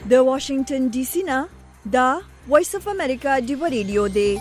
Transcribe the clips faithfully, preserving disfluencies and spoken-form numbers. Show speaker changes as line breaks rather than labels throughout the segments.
د واشنگټن ډي سي نه دا وایس اف امریکا ډیو ریډیو دی.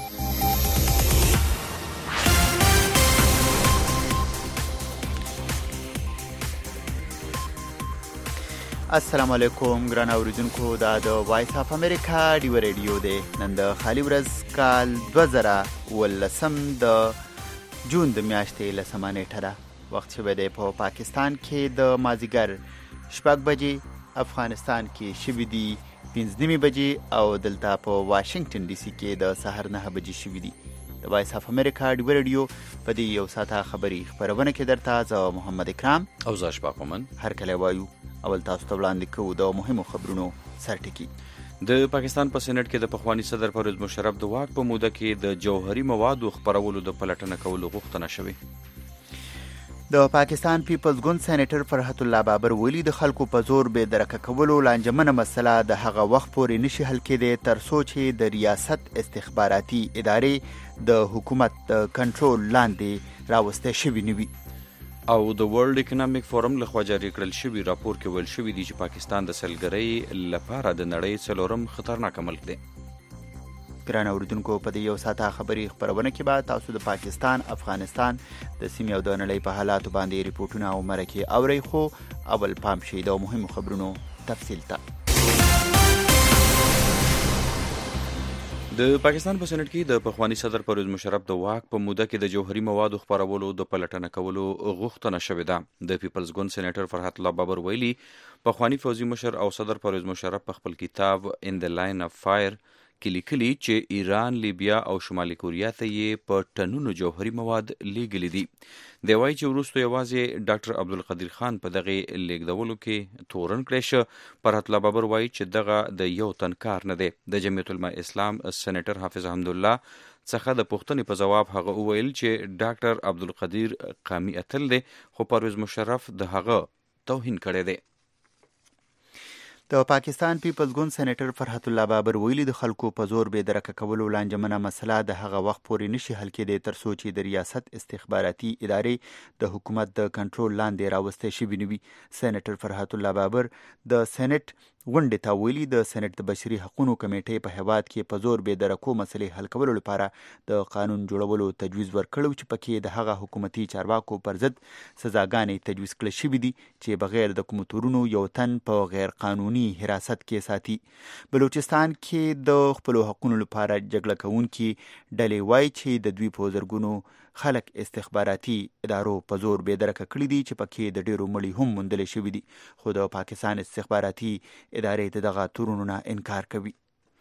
السلام علیکم ګران اوریدونکو، دا د وایس اف امریکا ډیو ریډیو دی. نن د خالي ورځ کال دوه زره ولسم د جون د میاشتې لسمه نیټه ده. وخت شوی دی په پاکستان کې د مازدیګر شپږ بجې، افغانستان کې شوي دي پنځه نیمې بجې او دلته په واشنگټن ډي سي کې د سهار نهه بجې شوي دي. د وایس اف امریکا ډیو ریډیو په دې یو ساعته خبري خپرونه کې درته زه محمد اکرام
او زه اشفاق مومن
هر کله وایو. اول تاسو ته وړاندې کوو د مهمو خبرونو سرټکي.
د پاکستان په سېنات کې د پخوانی صدر پرویز مشرف د واک په موده کې د جوهري موادو خپرولو د پلټنه کولو غوښتنه شوې.
د پاکستان پیپلز ګوند سېنیټر فرحت الله بابر ویلي د خلکو په زور بې درکه کولو لانجمنه مسله د هغه وخت پورې نشي حل کېدی تر څو چې د ریاست استخباراتي ادارې د حکومت د کنټرول لاندې راوسته شوي نه وي.
او د ورلد اکونومیک فورم لخوا جاری کړل شوي راپور کې ویل شوي دي چې پاکستان د سیلګرۍ لپاره د نړۍ څلورم خطرناک ملک دی.
ګران اوریدونکو، په دې یو ساعته خبري خپرونه کې به تاسو د پاکستان، افغانستان د سیمې او د نړۍ په حالاتو باندې ریپورټونه او مرکې اورئ. خو اول پام شي د مهمو خبرونو تفصیل ته.
د پاکستان په سېنات کې د پخوانی صدر پرویز مشرف د واک په موده کې د جوهري موادو خپرولو د پلټنه کولو غوښتنه شوې ده. د پیپلز ګوند سېنیټر فرحت الله بابر ویلي پخوانی فوزي مشر او صدر پرویز مشرف په خپل کتاب ان د لاین اف فایر کې لیکلي چې ایران، لیبیا او شمالي کوریا ته یې په ټنونو جوهري مواد لیږلي دي. دی وایي چې وروسته یوازې ډاکټر عبدالقدیر خان په دغه لیږدولو کې تورن کړی شه. فرحت الله بابر وایي چې دغه د یو تن کار نه دی. د جمعیت العلماء اسلام سېنیټر حافظ حمدالله څخه د پوښتنې په ځواب هغه وویل چې ډاکټر عبدالقدیر قامي اتل دی، خو پرویز مشرف د هغه توهین کړی دی.
د پاکستان پیپلز ګوند سېنیټر فرحت الله بابر ویلي د خلکو په زور بې درکه کولو لانجمنه مسله د هغه وخت پورې نشي حل کېدی تر څو چې د ریاست استخباراتي ادارې د حکومت د کنټرول لاندې راوسته شوي نه وي. سېنیټر فرحت الله بابر د سېنات غونډې ته ویلي د سېنات د بشري حقوقو کمیټې په هیواد کې په زور بې درکو مسلې حل کولو لپاره د قانون جوړولو تجویز ورکړو چې پکې د هغه حکومتي چارواکو پر ضد سزاګانې تجویز کړل شوي دي چې بغیر د کومو تورونو یو تن په غیر قانوني حراست کې ساتي. بلوچستان کې د خپلو حقوقو لپاره جګړه کوونکي ډلې وایي چې د دوی په زرګونو خلک استخباراتي ادارو په زور بې درکه کړي دي چې پکې د ډېرو مړي هم موندل شوي دي، خو د پاکستان استخباراتي ادارې د دغه تورونو نه انکار کوي.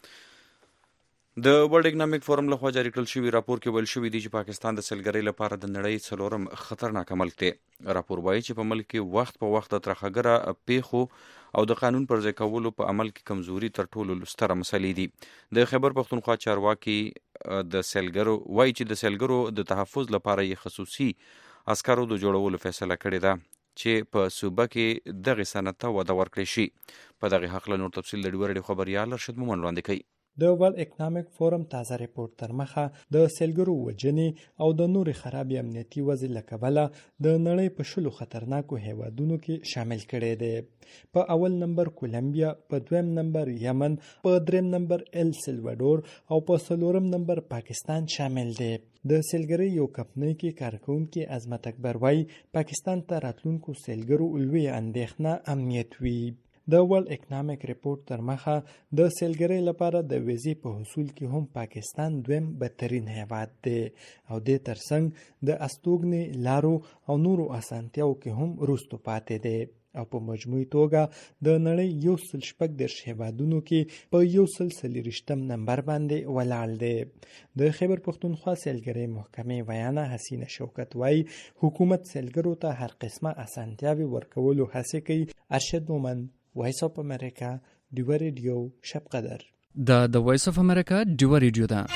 د ورلد اکونومیک فورم لخوا جاری کړل شوي راپور کې ویل شوي دي چې پاکستان د سیلګرۍ لپاره د نړۍ څلورم خطرناک ملک دی. راپور وایي چې په ملک کې وخت په وخت د ترخګره پیښو او د قانون پر ځای کولو په عمل کې کمزوري تر ټولو ستره مسلې دي. د خیبر پختونخوا چارواکي د سیلګرو وایي چې د سیلګرو د تحفظ لپاره یې خصوصي عسکرو د جوړولو فیصله کړې ده چې په صوبه کې دغه صنعت ته وده ورکړی شي. په دغه حق له نور تفصیل د ډیو ریډیو خبریال ارشد مومن وړاندې کوي.
د ورلد اکونومیک فورم تازه ریپورت تر مخه د سیلګرو وجنې او د نورې خرابې امنیتي وضع له کبله د نړۍ په شلو خطرناکو هیوادونو کې شامل کړی دی. په اول نمبر کولمبیا، په دویم نمبر یمن، په دریم نمبر ال سلوادور او په څلورم نمبر پاکستان شامل دی. د سیلګرۍ یو کمپنۍ کې کارکونکي عظمت اکبر وایي پاکستان ته راتلونکو سیلګرو لویه اندېښنه امنیت وي. د ورلد اکونومیک ریپورت تر مخه د سیلګرۍ لپاره د ویزې په حصول کې هم پاکستان دویم بدترین هیواد دی او د ترڅنګ د استوګنې لارو او نورو اسانتیاو کې هم وروسته پاتې دی او په مجموعي توګه د نړۍ یو سل شپږ دېرش هیوادونو کې په یو سل څلېرویشتم نمبر باندې ولاړ دی. د خیبر پختونخوا سیلګرۍ محکمې ویانه حسینه شوکت وایي حکومت سیلګرو ته هر قسمه اسانتیاوې ورکولو هڅې کوي. ارشد مومن، وایس اف امریکا ډیو ریډیو، شب قدر.
دا د وایس اف امریکا ډیو ریډیو ده.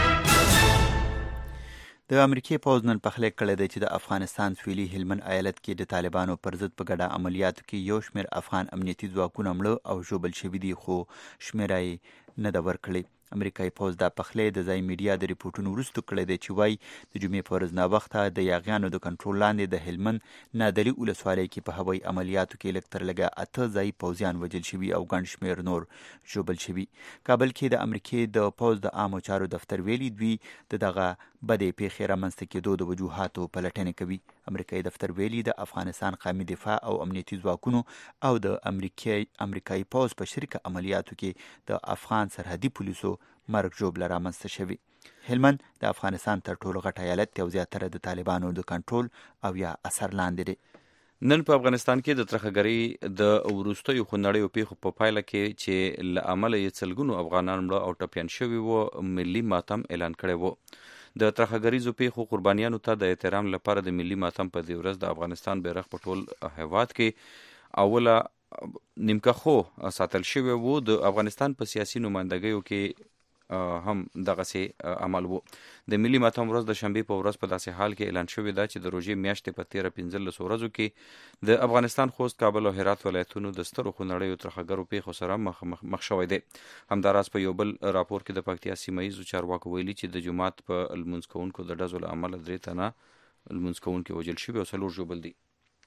د امریکای پوځ نن پخلی کړی دی چې د افغانستان سویلي هلمند ایالت کې د طالبانو پر ضد په ګډه عملیاتو کې یو شمېر افغان امنیتي ځواکونه مړه او ژوبل شوي دي، خو شمېره یې نه ده ورکړې. امریکایي پوز دا پخلی د ځای میډیا د ریپورټونو وروسته کړی دی چې وایي د جمعې په ورځ ناوخته د یاغیانو د کنټرول لاندې د هلمند نادلي ولسوالۍ کې په هوایي عملیاتو کې لږ تر لږه اته ځایي پوځیان وژل شوي او ګڼ شمېر نور ژوبل شوي. کابل کې د امریکې د پوز د عامو چارو دفتر ویلي دوی د دغه بدې پیښې رامنځته کېدو د وجوهاتو پلټنې کوي. امریکایي دفتر ویلي د افغانستان قومي دفاع او امنیتي ځواکونو او د امریکایي پوز په شریکه عملیاتو کې د افغان سرحدي پولیسو مرګ ژوبله رامنځته شوې. هلمند د افغانستان تر ټولو غټ ایالت دی او زیاتره د طالبانو د کنټرول او یا اثر لاندې دی.
نن په افغانستان کې د ترخګرۍ د وروستیو خونړیو پیښو په پایله کې چې له امله یې سلګونو افغانان مړه او ټپیان شوي وو ملي ماتم اعلان کړی وو. د ترخګریزو پیښو قربانیانو ته د احترام لپاره د ملي ماتم په دې ورځ د افغانستان بیرغ په ټول هیواد کې اوله نیمکه خو ساتل شوی وو. د افغانستان په سیاسي نمایندګیو کې هم دغسې عمل وو. د ملي ماتم ورځ د شنبې په ورځ په داسې حال کې اعلان شوې ده چې د روژې میاشتې په تیره پنځلسو ورځو کې د افغانستان خوست، کابل او هرات ولایتونو د سترو خونړیو ترخګرو پیښو سره مخ مخ شوی دی. همداراز په یو بل راپور کې د پکتیا سیمه ییزو چارواکو ویلي چې د جومات په لمونځ کوونکو د ډزو له امله درې تنه لمونځ کوونکي وژل شوي او څلور ژوبل دي.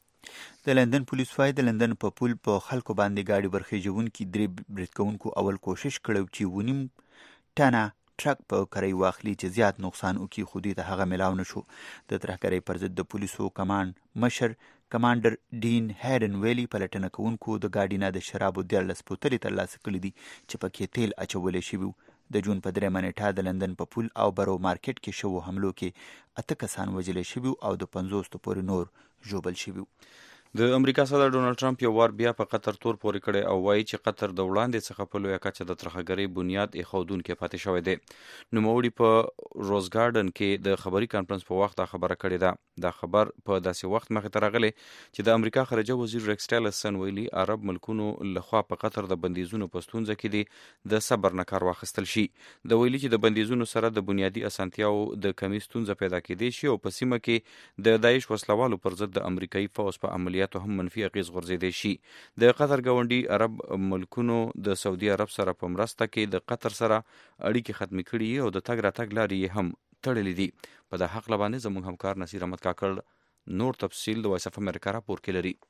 د لندن پولیس وايي د لندن په پول په خلکو باندې ګاډي برخیژونکي درې برید کوونکو اول کوشش کړی چې ونیم ټنه ټرک په کرۍ واخلي چې زیات نقصان وکړي، خو دوی ته هغه میلاو نه شو. د ترهګرۍ پر ضد د پولیسو کمانډ مشر کمانډر ډین هیډن ویلي پلټنه کوونکو د ګاډي نه د شرابو دیارلس بوتلې ترلاسه کړي دي چې پکې تیل اچولی شوي وو. د جون په درېیمه نیټه د لندن په پول او برو مارکیټ کې شوو حملو کې اته کسان وژلی شوي او د پنځوس پورې نور ژوبل شوي.
د امریکا صدر ډونالډ ټرمپ یو وار بیا په قطر تور پورې کړی او وایي چې قطر د وړاندې څخه په لویه کچه د ترهګرۍ بنیاد ایښودونکی پاتې شوی دی. نوموړي په روز ګارډن کې د خبري کانفرنس په وخت دا خبره کړې ده. دا خبر په داسې وخت مخې ته راغلی چې د امریکا خارجه وزیر ریکس ټیلرسن ویلي عرب ملکونو لخوا په قطر د بندیزونو په ستونزه کې دي د صبر نه کار واخیستل شي. د ویلي چې د بندیزونو سره د بنیادي اسانتیاو د کمی ستونزه پیدا کېدی شي او په سیمه کې د داعش وسلوالو پر ضد د امریکایي فوز په عملیاتو هم منفي اغیز غورځېدی شي. د قطر ګاونډي عرب ملکونو د سعودي عرب سره په مرسته کې د قطر سره اړیکې ختمې کړي او د تګ راتګ لارې یې هم تړلې دي. په د حق لبانې زموږ همکار نصیر احمد کاکړ نور تفصیل د وایس اف امریکا راپور کې لري.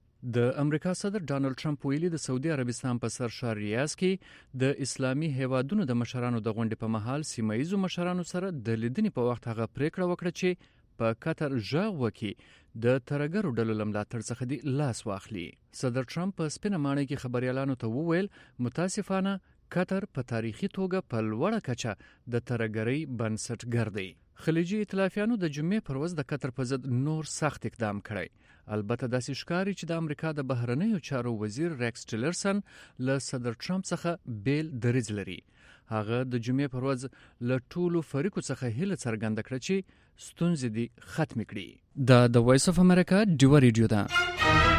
د امریکا صدر ډانلډ ټرمپ ویلي د سعودي عربستان په سر ښار ریاض کې د اسلامي هیوادونو د مشرانو د غونډې په مهال سیمه ییزو مشرانو سره د لیدنې په وخت هغه پریکړه وکړه چې په قطر ژغ وکړي د ترهګرو ډلو له ملاتړ څخه دی لاس واخلي. صدر ټرمپ په سپینه ماڼۍ کې خبریالانو ته وویل متاسفانه قطر په تاریخي توګه په لوړه کچه د ترهګرۍ بنسټګر دی. خلیجي ائتلافیانو د جمعې پر ورځ د قطر په ضد نور سخت اقدام کړی. البته داسې ښکاري چې د امریکا د بهرنیو چارو وزیر ریکس ټیلرسن له صدر ټرمپ څخه بیل دریځ لري. هغه د جمعې پر ورځ له ټولو فریقو څخه هیله څرګنده کړه چې ستونزې دې ختمې کړي.
دا د وایس اف امریکا ډیوه ریډیو ده.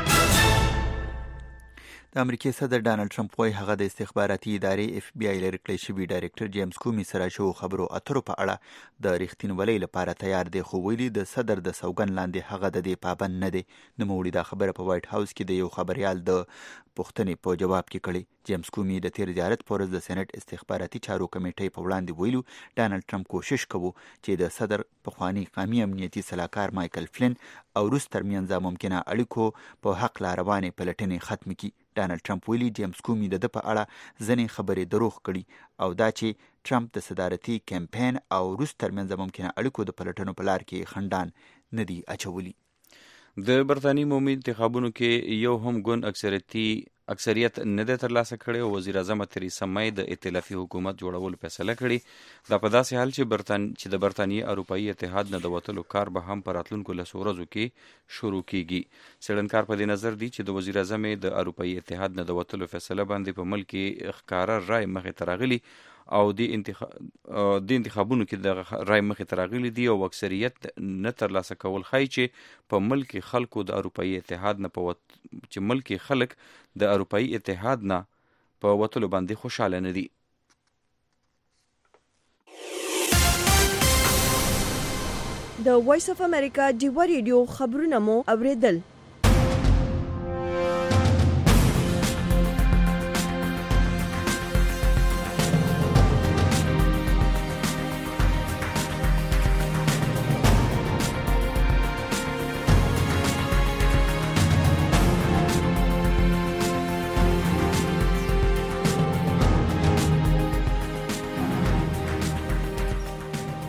د امریکای صدر ډانلډ ټرمپ وايي هغه د استخباراتي ادارې اف بی آی لري کړی شوی ډایرکټر جیمز کومي سره شو خبرو اترو په اړه د ریښتینولۍ لپاره تیار دی، خو ویلي د صدر د سوګن لاندې هغه د دې پابند نه دی. نوموړي دا خبره په وایټ هاوس کې د یو خبريال د پوښتنې په جواب کې کړي. جیمز کومي د تیر زیارت پر ورځ د سېنات استخباراتي چارو کمیټې په وړاندې ویلو ډانلډ ټرمپ کوشش کوي چې د صدر پخوانی قومي امنیتي سلاکار مایکل فلین او روس ترمنځ ممکنه اړیکو په حق لا روانې پلټنې ختم کړي. ډانلډ ټرمپ ویلي جیمز کومي د په اړه ځنې خبرې دروغ کړي او دا چې ټرمپ د صدارتي کمپاین او روس ترمنځ ممکنه اړیکو د پلټنو په لار کې خندان نه دی اچولي.
د برتانیې عمومي انتخابونو کې یو هم ګوند اکثریتي اکثریت نه دی ترلاسه کړی او وزیر اعظم تریسا مای د ائتلافي حکومت جوړولو فیصله کړې. دا په داسې حال چې برتان چې د برتانیې اروپایي اتحاد نه د وتلو کار به هم په راتلونکو لسو ورځو کې شروع کیږي. څېړنکار په دې نظر دی چې د وزیر اعظم د اروپایي اتحاد نه د وتلو فیصله باندې په ملک کې ښکاره رای مخې ته راغلي او د انتخاب د انتخابونو کې د رای مخې ته راغلي دي او اکثریت نه ترلاسه کول ښایي چې په ملک خلکو د اروپایي اتحاد نه په وت... چې ملک خلک د اروپایي اتحاد نه په وتلو باندې خوشاله نه دي.
د وایس اف امریکا ډیوه ریډیو خبرونه مو اوریدل.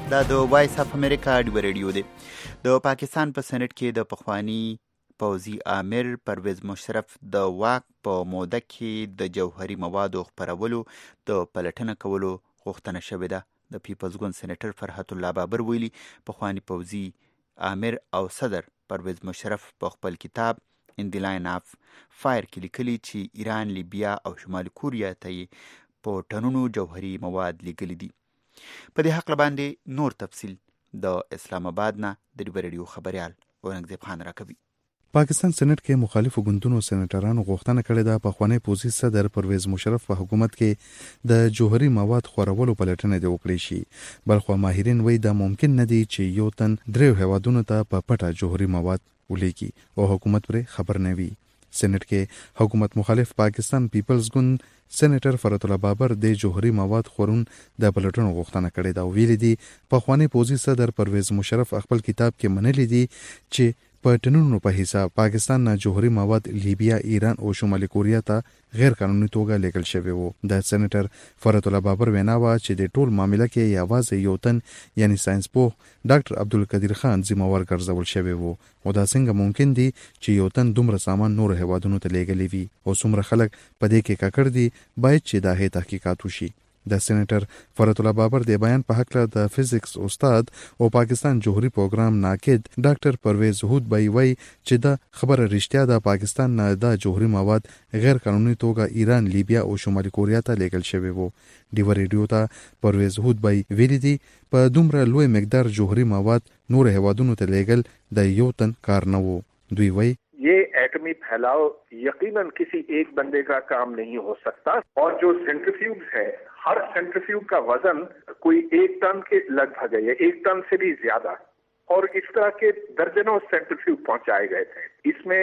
دا د وایس اف امریکا ډیو ریډیو دی. د پاکستان په سېنات کې د پخوانی پوځي امیر پرویز مشرف د واک په موده کې د جوهري موادو خپرولو د پلټنه کولو غوښتنه شوې ده. د پیپلز ګوند سېنیټر فرحت الله بابر ویلي پخوانی پوځي امیر او صدر پرویز مشرف په خپل کتاب ان دی لاین اف فایر کې لیکلي چې ایران، لیبیا او شمالي کوریا ته یې په ټنونو جوهري مواد لیږلي دي. په دې حق باندې نور تفصیل د اسلام آباد نه د ډیو ریډیو خبريال اورنګزیب خان راکوي.
پاکستان سېنات کې مخالفو ګوندونو سېنیټرانو غوښتنه کړې ده پخوانی پوځي صدر پرویز مشرف په حکومت کې د جوهري مواد خورولو پلټنه دی وکړي شي. بلخو ماهرین وایي دا ممکن نه دی چې یو تن دریو هیوادونو ته په پټه جوهري مواد ولیکي او حکومت پرې خبر نه وي. سېنات کې حکومت مخالف پاکستان پیپلز ګوند سېنیټر فرحت الله بابر د جوهري مواد خورون د پلټنو غوښتنه کړې ده او ویلي دي پخوانی پوځي صدر پرویز مشرف خپل کتاب کې منلي دي چې په ټنونو په حساب پاکستان نه جوهري مواد لیبیا، ایران او شمالي کوریا ته غیر قانوني توګه لیږل شوی وو. د سېنیټر فرحت الله بابر وینا وا چې د ټول معاملې کې یوازې یو تن یعنی ساينس پوه ډاکټر عبدالقدیر خان ذمہوار ګرځول شوی وو او دا څنګه ممکن دي چې یو تن دومره سامان نور هیوادونو ته لیږلی وي او څومره خلک په دې کې ککړ دي باید چې دا هي تحقیقات وشي. د سېنیټر فرحت الله بابر د بیان په حق د فزیکس استاد او پاکستان جوهري پروګرام ناقد ډاکټر پرویز هود بای وای چې دا خبره رښتیا ده پاکستان نه د جوهري مواد غیر قانوني توګه ایران، لیبیا او شمالي کوریا ته لیږل شوی وو. ډیو ریډیو ته پرویز هود بای ویلي دي په دومره لوی مقدار جوهري مواد نور هیوادونو ته لیږل د یو تن کار نه وو. دوی وای
یہ ایٹمی پھیلاؤ یقیناً کسی ایک بندے کا کام نہیں ہو سکتا اور جو سینٹریفیوگ ہے ہر سینٹریفیوگ کا وزن کوئی ایک ٹن کے لگ بھگ ہے یا ایک ٹن سے بھی زیادہ اور اس طرح کے درجنوں سینٹریفیوگ پہنچائے گئے تھے. اس میں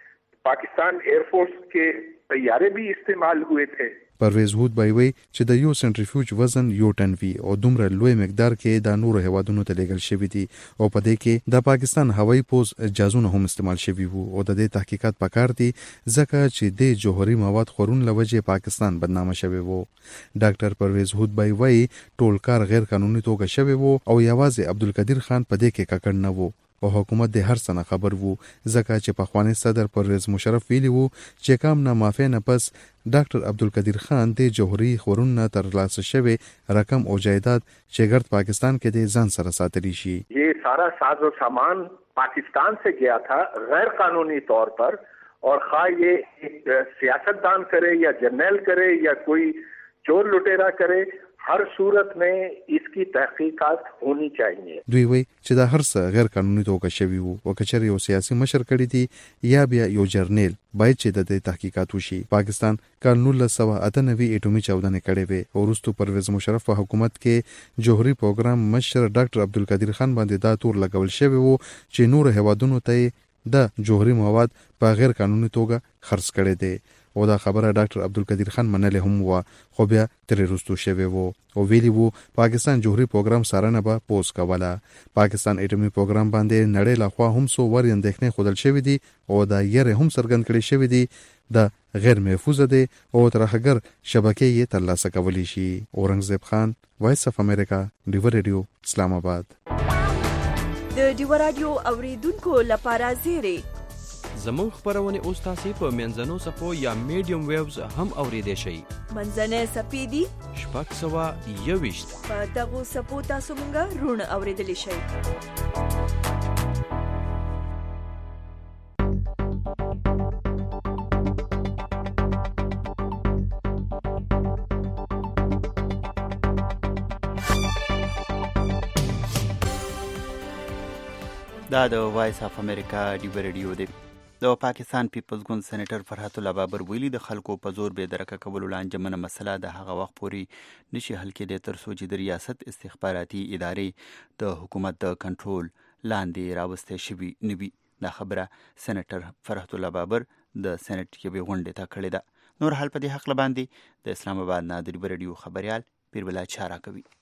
پاکستان ایئر فورس کے طیارے بھی استعمال ہوئے تھے.
پرویز هود بای وی چې د یو سنټریفیوج وزن یو ټن وی او دومره لوی مقدار کې د نورو هیوادونو ته لیږل شوی دی او په دې کې د پاکستان هوایي پوز جازونه هم استعمال شوی وو او د دې تحقیقات پکار دي ځکه چې د جوهري مواد خورون لوجه پاکستان بدنامه شوی وو. ډاکټر پرویز هود بای وی ټول کار غیر قانوني توګه شوی وو او یوازې عبدالقدیر خان په دې کې ککړ نه وو او حکومت د هر څه خبر وو ځکه چې پخوانی صدر پرویز مشرف ویلی وو چې کام نه مافه نه پس ډاکټر عبدالقدیر خان د جوهري خورون نه ترلاسه شوی رقم او جایداد چې ګرد پاکستان کې د ځان سره ساتلی شي.
یہ سارا ساز و سامان پاکستان سے گیا تھا غیر قانونی طور پر اور خواہ یہ سیاستدان کرے یا جرنیل کرے یا کوئی چور لٹیرا کرے ہر صورت میں اس کی تحقیقات ہونی چاہیے.
دوی وی چې دا هر څه غیر قانوني توګه شوی وو او کچره یو سیاسي مشر کړی دی یا بیا یو جرنیل باید چې د تحقیقات وشي. پاکستان کال نولس سوه اته نوي اټومي چاودنه کړې وي او وروسته پرویز مشرف په حکومت کې جوهري پروګرام مشر ډاکټر عبدالقدیر خان باندې دا تور لګول شوی وو چې نور هیوادونو ته د جوهري مواد په غیر قانوني توګه خرڅ کړي دي او دا خبره ډاکټر عبدالقدیر خان منلې هم و خو بیا ترې وروسته شوی وو او ویلي وو پاکستان جوهري پروګرام څارنه به پوز کوله. پاکستان اټومي پروګرام باندې نړۍ لخوا هم څو ور اندېښنې ښودل شوي دي او دا یې هم څرګند کړی شوی دی د غیر محفوظه دی او ترهګر شبکې یې ترلاسه کولی شي. اورنګزیب خان، وایس اف امریکا، ډیو ریډیو، اسلام آباد.
د ډیو رادیو اوریدونکو لپاره زیری
زموږ خبرونه اوس تاسو په منځنو صفو یا میډیم ویوز هم اوریدئ شئ.
منځنه سپیدي
شپږ سوه یوویشت
په دغو صفو تاسو مونږ رون اوریدلی شئ.
دا د وایس اف امریکا ډیو ریډیو دی. د پاکستان پیپلز ګوند سېنیټر فرحت الله بابر ویلي د خلکو په زور بې درکه کولو لانجمنه مسله د هغه وخت پورې نشي حل کېدی تر څو چې د ریاست استخباراتي ادارې د حکومت د کنټرول لاندې راوستی شوي نه وي. دا خبره سېنیټر فرحت الله بابر د سېنیټ یوې غونډې ته کړې ده. نور حال په دې حق باندې د اسلام آباد نه د ریډیو خبريال پیربلا چاره کوي.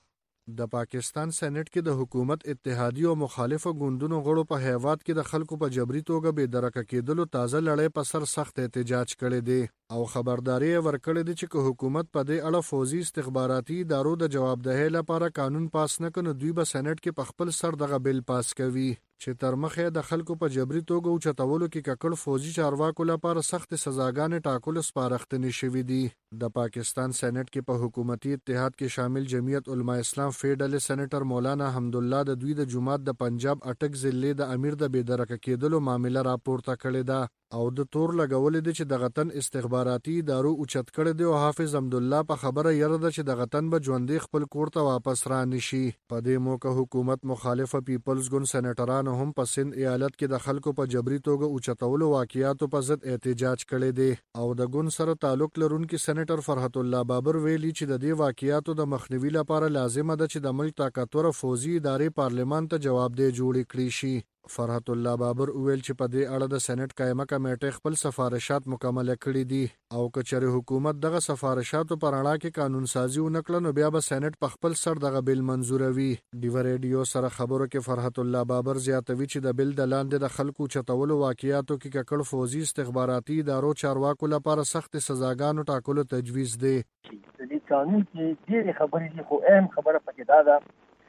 د پاکستان سېنات کې د حکومت اتحادی او مخالفو ګوندونو غړو په هیواد کې د خلکو په جبري توګه بې درکه کېدلو تازه لړۍ په سر سخت احتجاج کړی دی او خبرداري ورکړې ده چې حکومت په دې اړه فوزي استخباراتي ادارو د جوابدهۍ لپاره قانون پاس نه کړي، دوی به سېنات کې په خپل سر دغه بل پاس کوي چې تر مخه د خلکو په جبري توګه او چتولو کې ککړ فوزي چارواکو لپاره سخت سزاګانې ټاکل سپارښتنې شوې دي. د پاکستان سېنات کې په حکومتي اتحاد کې شامل جمعیت علماء اسلام فیډرل سېنیټر مولانا حمدالله د دوی د جماعت د پنجاب اټک ضلع د امیر د بې درکه کېدلو معامله راپورته کړې ده او د تور لګولې ده چې د غتن استخباراتي ادارو اوچت کړی دی او حافظ حمدالله په خبره یره ده چې د غتن به ژوندې خپل کور ته واپس را نشي. په دې موقع حکومت مخالفه پیپلز ګوند سېنیټرانو هم په سند ایالت کې د خلکو په جبري توګه اوچتولو واقعیاتو په ضد احتجاج کړی دی او د ګوند سره تعلق لرونکي سېنیټر فرحت الله بابر ویلي چې د دې واقعیاتو د مخنیوي لپاره لازمه ده چې د ملک طاقتور فوزي ادارې پارلمان ته جوابدeh جوړ کړي شي. فرحت الله بابر ویل چې په دې اړه د سېنات قائمه کمیټه خپل سفارشات مکمل کړي دي او کچره حکومت دغه سفارشاتو پر اړه کې قانون سازي ونکړه نو بیا به سېنات په خپل سر دغه بل منزوروي. ډیو ریډیو سره خبرو کې فرحت الله بابر زیاتوي چې د بل د لاندې د خلکو چتولو واقعیاتو کې ککړ فوزي استخباراتي ادارو چارواکو لپاره سخت سزاګانو ټاکلو تجویز دی.
د دې قانون کې ډېرې خبرې دي خو اهم خبره پکې دا ده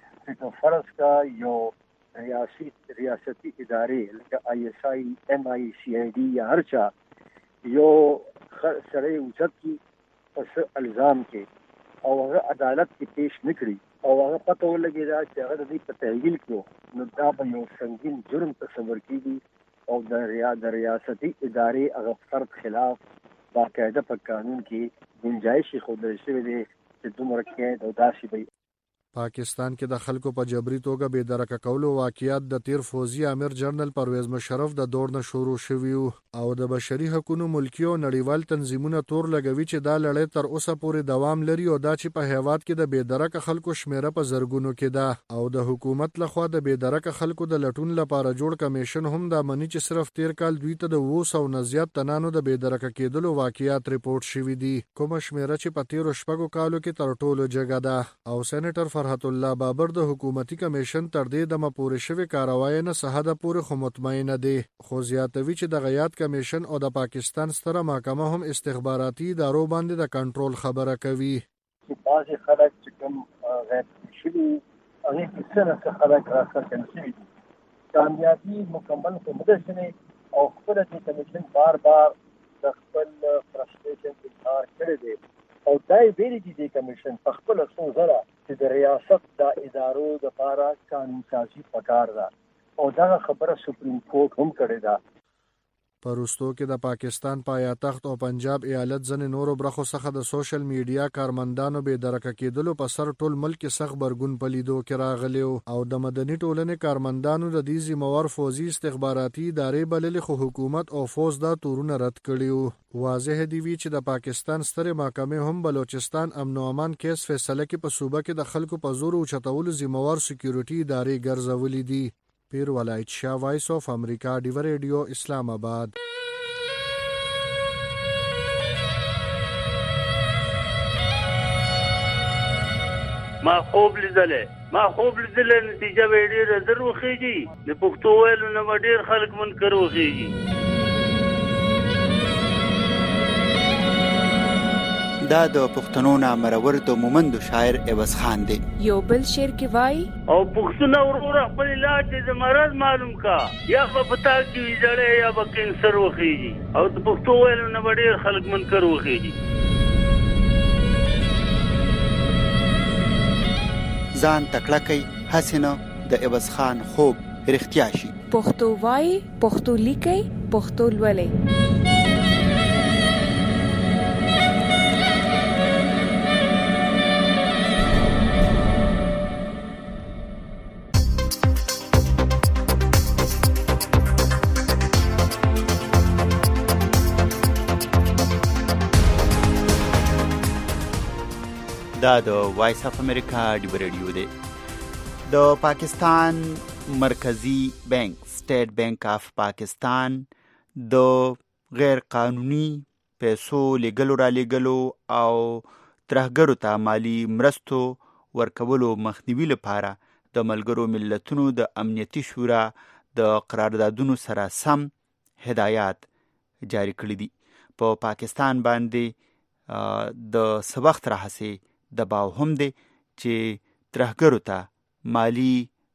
چې فرض کا یو ریاسي ریاستي ادارې لکه آی اس آی ایم آی سی آی ډي یا هر چا یو سره اوچت کی پس الزام کې او هغه عدالت کې پیش نکړي او هغه پته ولګي دا چې هغه د دې په تحویل کې نو دا به یو سنگین جرم تصور کیږي او د ریا د ریاستي ادارې هغه فرد خلاف باقاعده په قانون کې گنجائش خوندل شوی دی چې دومره کې د داسې به
پاکستان کې د خلکو په جبري توګه بې درکه کولو واقعیت د تیر فوزي امیر جنرال پرویز مشرف د دور نه شروع شوی او د بشري حقوقو ملکی او نړیوال تنظیمونو تور لګوي چې دا لړۍ تر اوسه پورې دوام لري او دا چې په هیواد کې د بې درکه خلکو شمیره په زرګونو کې ده او د حکومت لخوا د بې درکه خلکو د لټون لپاره جوړ کمیشن هم د منی چې صرف تیر کال دوی ته د اوه سوه نه زیات تنانو د بې درکه کېدلو واقعیات ریپورت شوي دي، کومه شمیره چې په تیرو شپږو کالو کې تر ټولو جګه ده. او سېنیټر فرحت الله بابر د حکومتي کمیشن تر دې دمه پورې شوی کاروای نه سهده پورې خو مطمئن دي خو زیاتوي چې د غیات کمیشن او د پاکستان ستره محکمه هم استخباراتي ادارو باندې د کنټرول خبره کوي.
بعضې خلک چې کوم غیر شوي هغې کې څه نه څه خلک راڅرګند شوي دي کامیابي مکمل خو نه ده شوې او خپله دې کمیشن بار بار د خپل فرسټریشن اظهار کړی دی او دا یې ویلي دي د کمیشن په خپله څو ځله چې د ریاست د ادارو دپاره قانون سازي پکار ده او دغه خبره سپریم کورټ هم کړې ده.
په وروستو کې د پاکستان پایتخت او پنجاب ایالت ځینې نورو برخو څخه د سوشل میډیا کارمندانو بې درکه کېدلو په سر ټول ملک کې سخت غبرګون په لیدو کې راغلی او د مدني ټولنې کارمندانو د دې ذمہوار فوزي استخباراتي ادارې بللې خو حکومت او فوز دا تورونه رد کړي. واضح دی وی چې د پاکستان سترې محکمې هم بلوچستان امن او امان کیس فیصله کې په صوبه کې د خلکو په زور او چتولو ذمہوار سکیورټي ادارې ګرځولې دي. پیر ولایت شاه وایس اف امریکا ډیو ریډیو اسلام آباد.
ما خوب لیدلې ما خوب لیدلې نتیجه به ډېره زر وخیږي د پښتو ویلو نه به ډېر خلک منکر وخیږي.
دا د پښتنو نامرور د مومندو شاعر عوض خان دی.
یو بل شعر کې وای
او پښتون ورور خپل علاج د مرض معلوم کا یا په پتا کې جړې یا په کینسر وخیږي او د پښتو ویلو نه ډېر خلک منکر وخیږي.
ځان تکړه کوي حسینه د عوض خان خوب رښتیا شي.
پښتو وای پښتو لیکي پښتو لولي.
دا د وایس اف امریکا ډیو ریډیو دی. د پاکستان مرکزی بانک سټیټ بانک اف پاکستان د غیر قانوني پیسو لګلو را لګلو او ترهګرو ته مالی مرستو ورکولو مخنیوي لپاره د ملګرو ملتونو د امنیتي شورا د قراردادونو سره سم هدایات جاری کړي دي. په پا پاکستان باندې د څه وخت راهیسې دباو هم دی چې ترهګرو ته مالی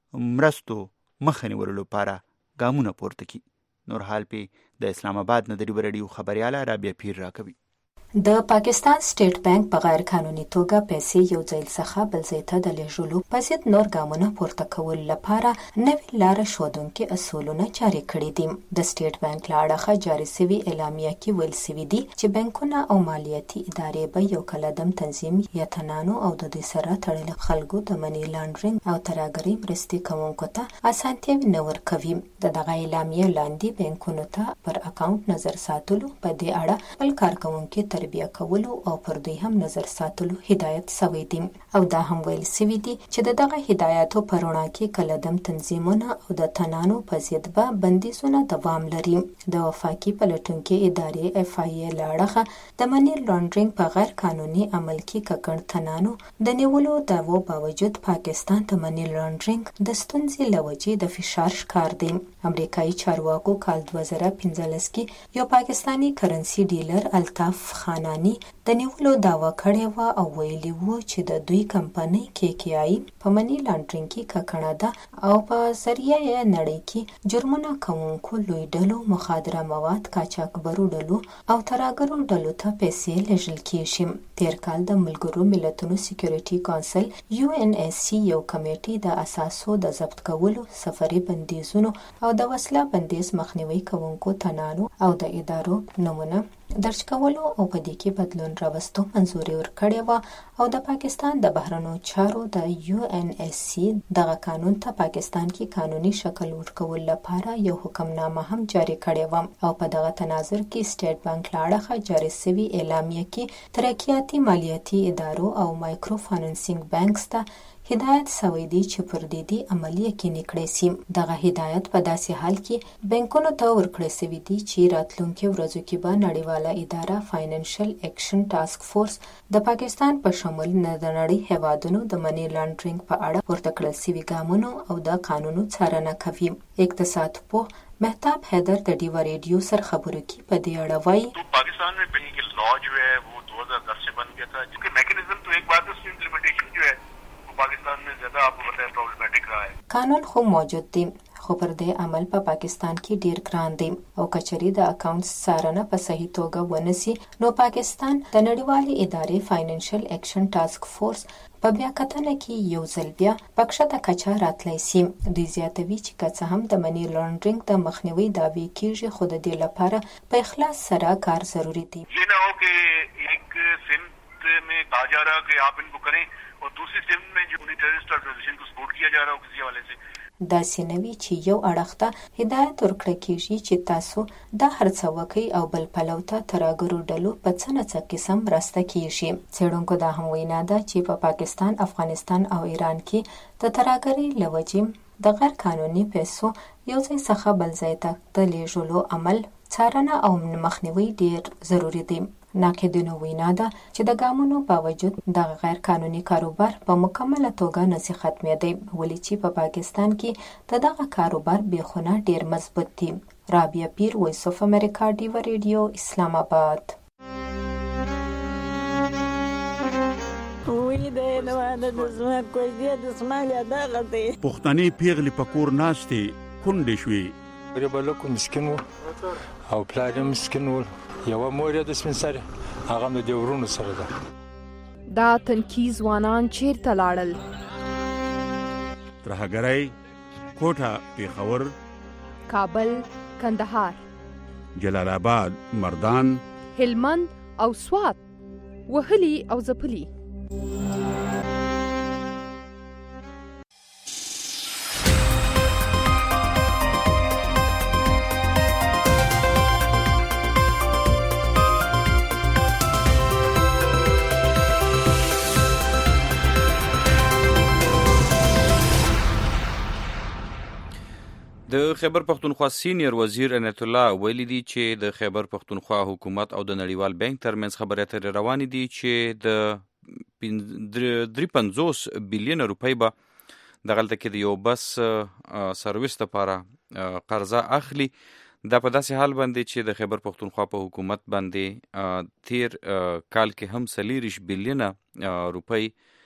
مرستو مخه نیولو لپاره ګامونه پورته کړي. نور حال پې د اسلام آباد نه د ریو رادیو خبریاله رابعه پیر راکوي.
د پاکستان سټیټ بانک په غیر قانوني توګه پیسې یو ځای څخه بل ځای ته د لیږلو په ضد نور ګامونه پورته کولو لپاره نوې لاره ښودونکي اصولونه جاري کړي دي. د سټیټ بانک له اړخه جاري سوي اعلامیه کې ویل سوي دي چې بانکونه او مالیاتي ادارې به یو کلدم تنظیم یا تنانو او د دوی سره تړلي خلکو د منی لانډرینګ او ترهګرۍ مرستې کوونکو ته اسانتیاوې نه ورکوي. د دغه اعلامیه لاندې بانکونو ته پر اکاونټ نظر ساتلو، په دې اړه خپل کارکوونکي تربیه کولو او پر دوی هم نظر ساتلو هدایت شوی دی. او دا هم ویل شوی دی چې د دغه هدایتو په رڼا کې کلدم تنظیمونه او د تنانو په ضد به بندیزونه دوام لري. د وفاقي پلټونکي ادارې اف آی ای له اړخه د منی لانډرینګ په غیر قانوني عمل کې ککړ تنانو د نیولو دعوو باوجود پاکستان د منی لانډرینګ د ستونزې له وجې د فشار ښکار دی. امریکایي چارواکو کال دوه زره پنځلس کې یو پاکستانی کرنسي ډیلر الطاف خانانی د نیولو دعوه کړې وه او ویلي وو چې د دوی کمپنۍ کې کې آی په منی لانډرینګ کې ککړه ده او په ذریعه یې نړۍ کې جرمونه کوونکو لوی ډلو، مخدره مواد قاچاقبرو ډلو او ترهګرو ډلو ته پیسې لیږل کیږي. تیر کال د ملګرو ملتونو سکیورټي کونسل یو ان ایس سی یو کمیټې د اساسو د ضبط کولو، سفري بندیزونو او د وسله بندیز مخنیوي کوونکو تنانو او د ادارو نمونه درج کولو او په دې کې بدلون راوستو منځوري ورکړې وه او د پاکستان د بهرنیو چارو د یو ان ایس سی دغه قانون ته پاکستان کې قانوني شکل ورکول لپاره یو حکمنامه هم جاری کړې وه. او په دغه تناظر کې سټیټ بانک له اړخه جاري سوي اعلامیه کې ترقیاتي مالیاتي ادارو او مایکرو فاینانسینګ بانکس ته هدایت سوی دی چې پر دې دی عملی یقیني کړی سي. دغه هدایت په داسې حال کې بانکونو ته ورکړی سوی دی چې راتلونکي ورځو کې به نړیواله اداره فاینانشل اکشن ټاسک فورس د پاکستان په شمول نه د نړۍ هیوادونو د منی لانډرینګ په اړه پورته کړل سوي ګامونو او د قانونو څارنه کوي. اقتصاد پوه مهتاب حیدر د ډیوا ریډیو سره خبرو کې په دې اړه وایي
پاکستان में बिल की लॉ जो है वो दो हज़ार दस से बन गया था, जिसके मैकेनिज्म तो एक बात है, उसकी इम्प्लीमेंटेशन जो है पाकिस्तान में ज्यादा आपको पता है प्रॉब्लमेटिक रहा है.
قانون خو موجود دی خو پر دې عمل په پا پاکستان کې ډیر ګران دی او کچري د اکاونټ څارنه په صحیح توګه ونسي نو پاکستان د نړیوالې ادارې فاینانشل اکشن ټاسک فورس په بیا کتنه کې یو ځل بیا پکښته کچا راتلی سي. دوی زیاتوي چې که څه هم د منی لانډرینګ د مخنیوي دعوې کیږي خو د دې لپاره په اخلاص سره کار ضروري دی.
یہ نہ ہو کہ ایک سمت میں کہا جا رہا کہ آپ ان کو کریں اور دوسری سمت میں جو ٹیررسٹ آرگنائزیشن کو سپورٹ کیا جا رہا ہو کسی حوالے سے.
داسې نه وي چې یو اړخ ته هدایت ورکړل کېږي چې تاسو دا هر څه وکئ او بل پلو ته ترهګرو ډلو په څه نه څه قسم مرسته کېږي. څېړونکو دا هم وینا ده چې په پاکستان، افغانستان او ایران کې د ترهګرۍ له وجې د غیر قانوني پیسو یو ځای څخه بل ځای ته د لیږلو عمل څارنه او مخنیوي ډېر ضروري دی. ناقدینو وینا ده چې د ګامونو باوجود د غیر قانوني کاروبار په مکمله توګه نشي ختمېدی، ولې چې په پاکستان کې د دغه کاروبار بیخونه ډیر مضبوط دي. رابعه پیر، وایس اف امریکا، ډیوا ریډیو، اسلام آباد.
پښتني پیغلې په کور ناستې کونډې شوې.
غریبه مسکین و او پلار یې مسکین و، یوه مور یې د سپین سرې، هغه هم د دې ورونو سره ده.
دا تنکي ځوانان چیرته لاړل؟
ترهګرۍ، کوټه، پېښور،
کابل، کندهار،
جلال آباد، مردان،
هلمند او سوات وهلي او ځپلي.
د خیبر پښتونخوا سینیر وزیر عنایت الله ویلي دي چې د خیبر پښتونخوا حکومت او د نړیوال بانک ترمنځ خبرې اترې روانې دي چې د درې پنځوس بلین روپۍ به دغلته کې د یو بس سرویس لپاره قرضه اخلي. دا په داسې حال باندې چې د خیبر پښتونخوا په حکومت باندې تیر کال کې هم څلېرویشت بلینه روپۍ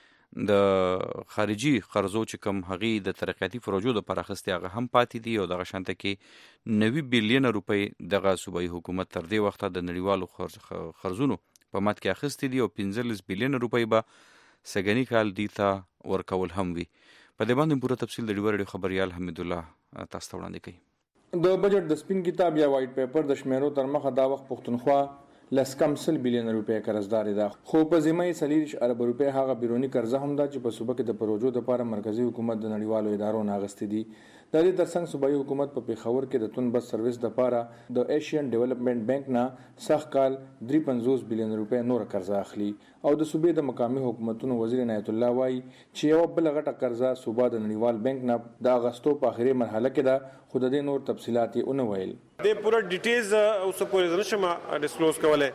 د خارجي قرضو چې کوم هغې د ترقیاتي پروژو دپاره اخیستې هغه هم پاتې دي او دغه شانته کې نوي بلینه روپۍ دغه صوبایي حکومت تر دې وخته د نړیوالو قرضونو په مد کې اخیستې دي او پنځلس بلینه روپۍ به سږني کال دې ته ورکول هم وي. په دې باندې پوره تفصیل د ډیور ریډیو خبریال حمید الله تاسو ته وړاندې کوي.
د بجټ د سپین کتاب یا وایټ پیپر د شمیرو تر مخه دا وخت پښتونخوا لس کم سل بلین روپۍ قرضداري ده، خو په ذمه یې څلېرویشت ارب روپۍ هغه بیروني قرضه هم ده چې په صوبه کې د پروژو دپاره مرکزي حکومت د نړیوالو ادارو نه اخیستې دي. د دې ترڅنګ صوبایي حکومت په پېښور کې د تون بس سرویس دپاره د ایشین ډیولپمنٹ بینک نه سږ کال درې پنځوس بلین روپۍ نور قرضه اخلي او د صوبې د مقامي حکومتونو وزیر عنایت الله وایي چې یوه بله غټه قرضه صوبه د نړیوال بینک نه د اغستو په آخري مرحله کې ده، خو د دې نور تفصیلات یې ونه ویل.
د پوره ډیټیلز اوس پورې زه نشم ډسکلوز کولی،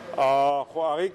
خو هغې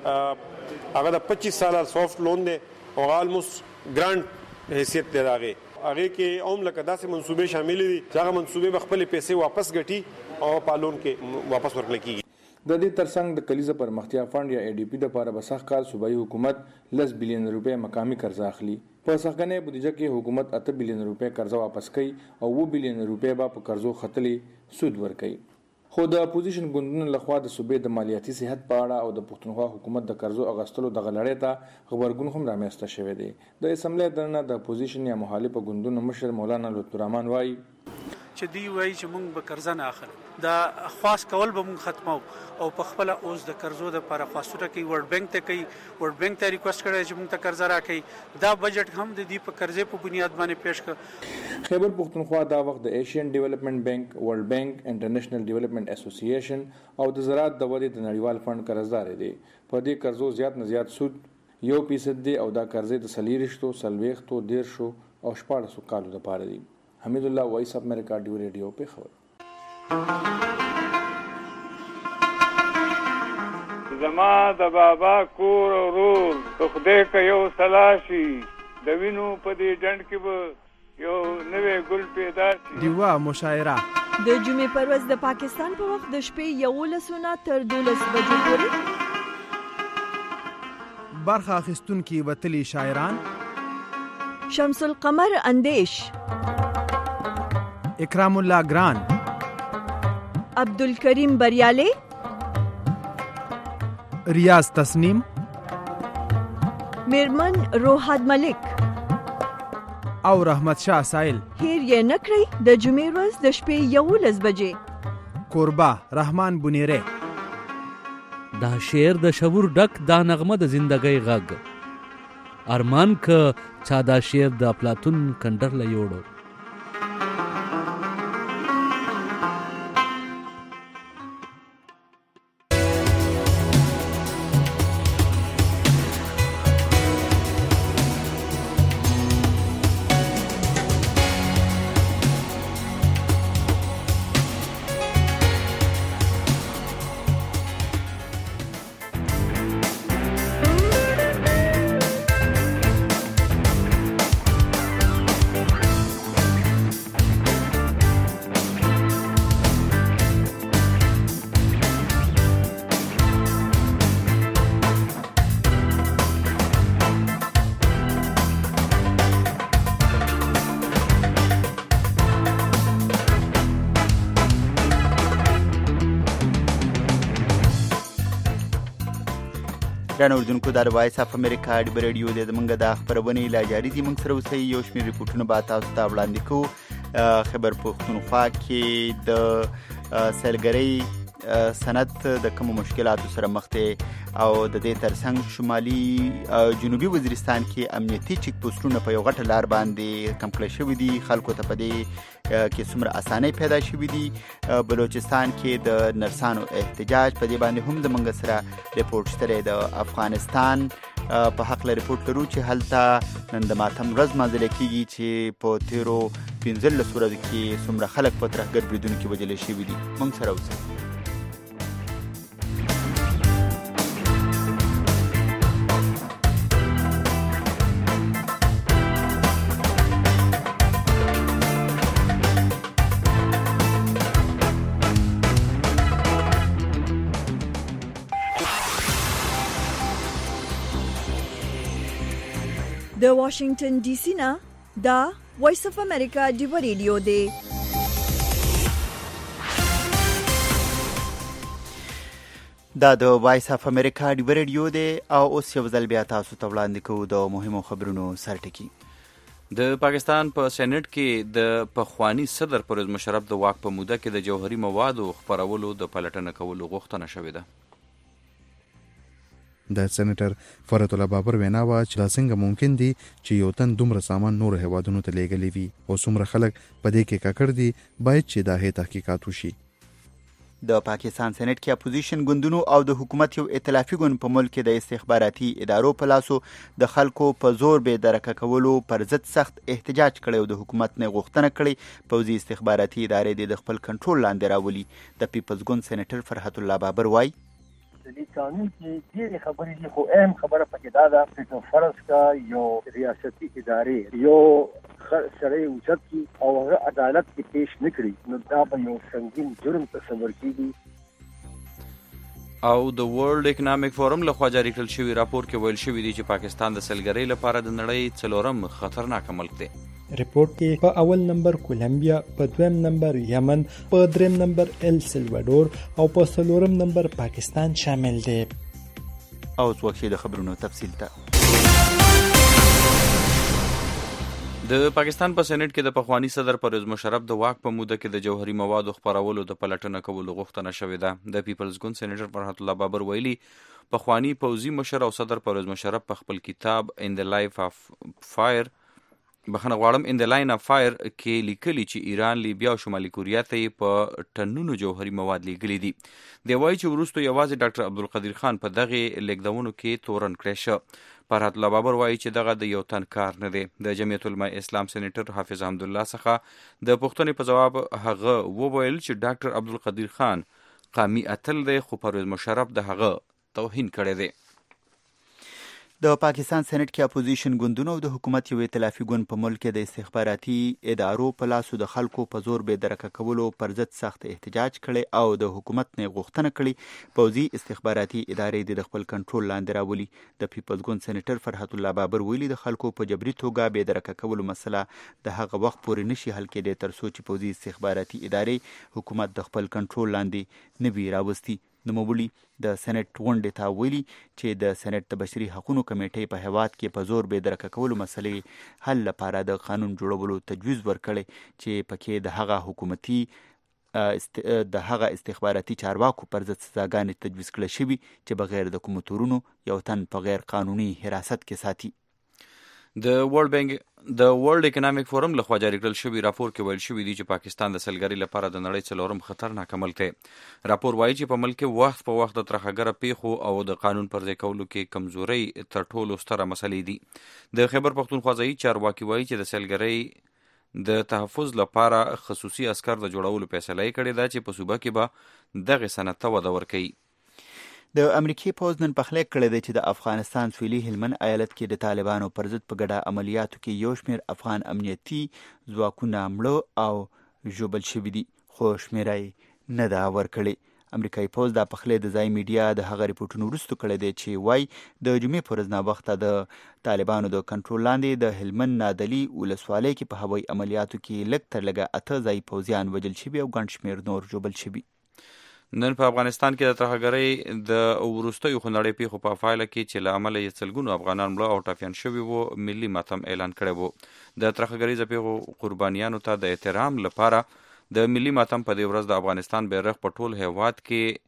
کې هغه د پچیس ساله سافت لون دی او آلموست ګرانټ حیثیت دی د هغې. هغې کې هم لکه داسې منصوبې شاملې دي چې هغه منصوبې به خپلې پیسې واپس ګټي او په لون کې واپس ورکړل کېږي.
د دې ترڅنګ د کلیزه پرمختیا فنډ یا ای ډي پی دپاره به سږ کال صوبایي حکومت لس بلین روپۍ مقامي قرضه اخلي. په سږنۍ بودیجه کې حکومت اته بلین روپۍ قرضه واپس کوي او اووه بلین روپۍ به په قرضو ختلې سود ورکوي. خو د اپوزیشن ګوندونو لخوا د صوبې د مالیاتي صحت په اړه او د پښتونخوا حکومت د قرضو اغستلو دغه لړۍ ته غبرګون هم رامنځته شوی دی. د اسمبلۍ دننه د اپوزیشن یا مخالفه ګوندونو مشر مولانا لطف الرحمن وایي
چې دی وایي چې موږ به قرضه نه اخلو، دا خواست کول به موږ ختمو او په خپله اوس د قرضو دپاره خواستونه کوي، ورلډ بینک ته کوي، ورلډ بینک ته ریکوست کړی چې موږ ته قرضه راکوي. دا بجټ هم د دې په قرضې په بنیاد باندې پیش کړ.
خیبر پښتونخوا دا وخت د ایشین ډیولپمنٹ بینک، ورلډ بینک، انټرنیشنل ډیولپمنٹ اسوسییشن او د زراعت د ودې د نړیوال فنډ قرضدار دی. په دې قرضو زیات نه زیات سود یو فیصد دی او دا قرضې د څلېرویشتو، څلوېښتو، دېرشو او شپاړسو کالو دپاره دي. حمید الله، وایس اف امریکا، ډیو ریډیو، پېښور.
زما د بابا کور ورور د خدای که یو سلاشي د وینو په دې ډنډ کې به یو نوی ګل پیدا شي.
ډیوه مشاعره
د جمعې پر ورځ د پاکستان په وخت د شپې یولسو نه تر دولس بجو پورې
برخه اخیستونکي وتلي شاعران
شمس القمر اندیش،
اکرام الله ګران،
عبدالکریم بریالی،
ریاض تسنیم،
میرمن روحاد ملک
او رحمت شاه سائل.
هیر یې نه کړئ د جمعې ورځ د شپې یولس بجې.
کوربه رحمان بنیره.
دا شعر د شعور ډک، دا نغمه د زندګۍ غږ. ارمان که چا دا شعر د افلاطون کندر له یوړو.
ګران اردوونکو، دا د وایس اف امریکا ډیو ریډیو دی. زموږ د خپرونې لا جاري دي. موږ سره اوسئ، یو شمېر ریپورټونه به تاسو ته وړاندې کوو. خیبر پښتونخوا کې د سیلګرۍ صنعت د کومو مشکلاتو سره مخ دی او د دې ترڅنګ شمالي جنوبي وزیرستان کې امنیتي چیک پوسټونه په یو غټه لار باندې کم کړی شوي دي. خلکو ته په دې کې څومره اسانۍ پیدا شوي دي. بلوچستان کې د نرسانو احتجاج، په دې باندې هم زموږ سره ریپورټ شته دی. د افغانستان په حق له ریپورټ لرو چې هلته نن د ماتم ورځ مانځل کېږي چې په تیرو پنځلسو ورځو کې څومره خلک په ترهګر بریدونو کې وژل شوي دي. موږ سره اوسئ.
د واشنگټن ډي سي نه دا وایس اف امریکا دی ریډیو دی.
دا د وایس اف امریکا دی ریډیو دی او اوس یو ځل بیا تاسو ته وړاندې کوو د مهمو خبرونو سرټکی.
د پاکستان په سېنات کې د پخوانی صدر پرویز مشرف د واک په موده کې د جوهري موادو خپرولو د پلټنه کولو غوښتنه شوې ده.
د سېنیټر فرحت الله بابر وینا وا چې څنګه ممکن دي چې یو تن دومره سامان نور هوادونو ته لیږلی وي او څومره خلک په دې کې ککړ دي باید چې دا هي تحقیقات وشي.
د پاکستان سېنات کې اپوزیشن ګوندونو او د حکومت یو ائتلافي ګوند په ملک کې د استخباراتي ادارو په لاسو د خلکو په زور به درکه کولو پر ضد سخت احتجاج کړي او د حکومت نه غوښتنه کړي پوځي استخباراتي ادارې د خپل کنټرول لاندې راولي. د پیپلز ګوند سېنیټر فرحت الله بابر وایي
د قانون کې ډېرې خبرې دي خو اهم خبره پکې دا ده چې فرض کا یو ریاستي ادارې یو سره اوچت کی او هغه عدالت کې پیش نکړي نو دا به یو سنگین جرم تصور کیږي.
او د ورلد اکونومیک فورم لخوا جاری کړل شوی راپور کې ویل شوی دی چې پاکستان د سیلګرۍ لپاره د نړۍ څلورم خطرناک ملک دی.
ریپورت کې په اول نمبر کولمبیا، په دویم نمبر یمن، په دریم نمبر ال سلوادور او په څلورم نمبر پاکستان شامل دی.
او څوک د خبرونو تفصیل ته
د پاکستان په سېنات کې د پخوانی صدر پرویز مشرف د واک په موده کې د جوهري موادو خپرولو د پلټنه کولو غوښتنه شوې ده. د پیپلز ګوند سېنیټر فرحت الله بابر ویلي پخوانی پوځي مشر او صدر پرویز مشرف په خپل کتاب ان د لایف اف فایر بخنه غواړم ان د لاین اف فایر کې لیکلي چې ایران، لیبیا او شمالي کوریا ته په ټنونو جوهري مواد لیږلي دي. دی وایي چې وروسته یوازې ډاکټر عبدالقدیر خان په دغه لیږدونو کې تورن کړی شه. فرحت الله بابر وایي چې دغه د یو تن کار نه دی. د جمعیت العلماء اسلام سېنیټر حافظ حمدالله څخه د پوښتنې په جواب هغه وویل چې ډاکټر عبدالقدیر خان قامي اتل دی خو پرویز مشرف د هغه توهین کړی دی.
د پاکستان سېنات کې اپوزیشن ګوندونو او د حکومت یو ائتلافي ګوند په ملک کې د استخباراتي ادارو په لاسو د خلکو په زور به درکه کولو پر ضد سخت احتجاج کړي او د حکومت نه غوښتنه کړي پوځي استخباراتي ادارې د خپل کنټرول لاندې راولي. د پیپلز ګوند سېنیټر فرحت الله بابر ویلي د خلکو په جبري توګه به درکه کولو مسله د هغه وخت پورې نشي حل کېدای تر څو چې پوځي استخباراتي ادارې حکومت د خپل کنټرول لاندې نه وي راوستي. نوموړي د سېنات غونډې ته ویلي چې د سېنات د بشري حقوقو کمیټې په هیواد کې په زور به درکه کولو مسلې حل لپاره د قانون جوړولو تجویز ورکړي چې پکې د هغه حکومتي است... د هغه استخباراتي چارواکو پر ضد سزاګانې تجویز کړل شوي چې بغیر د کومو تورونو یو تن په غیر قانوني حراست کې ساتي.
د ورلد بانک د ورلد اکونومیک فورم لخوا جاری کړل شوی راپور کې ویل شوی دی چې پاکستان د سیلګرۍ لپاره د نړۍ څلورم خطرناک ملک دی. راپور وایي چې په ملک کې وخت په وخت د ترهګره پیښو او د قانون پر ځای کولو کې کمزوري تر ټولو ستره مسلې دي. د خیبر پښتونخوا ځایي چارواکي وایي چې د سیلګرۍ د تحفظ لپاره خصوصي عسكر د جوړولو فیصله یې کړې ده چې په صوبه کې به دغه صنعت ته وده ورکوي.
د امریکای پوځ نن پخلی کړی دی چې د افغانستان سویلي هلمند ایالت کې د طالبانو پر ضد په ګډه عملیاتو کې یو شمېر افغان امنیتي ځواکونه مړه او ژوبل شوي دي خو شمېره یې نه ده ورکړې. امریکایي پوځ دا پخلی د ځای میډیا د هغه ریپورټونو وروسته کړی دی چې وایي د جمعې په ورځ ناوخته د طالبانو د کنټرول لاندې د هلمند نادلي ولسوالۍ کې په هوایي عملیاتو کې لږ تر لږه اته ځایي پوځیان وژل شوي او ګڼ شمېر نور ژوبل شوي.
نن په افغانستان کې د ترهګرۍ د وروستیو خونړۍ پیښو په پایله کې چې له امله یې سلګونو افغانان مړه او ټپیان شوي وو ملي ماتم اعلان کړی وو. د ترهګریزو پیښو قربانیانو ته د احترام لپاره د ملي ماتم په دې ورځ د افغانستان بیرغ په ټول هیواد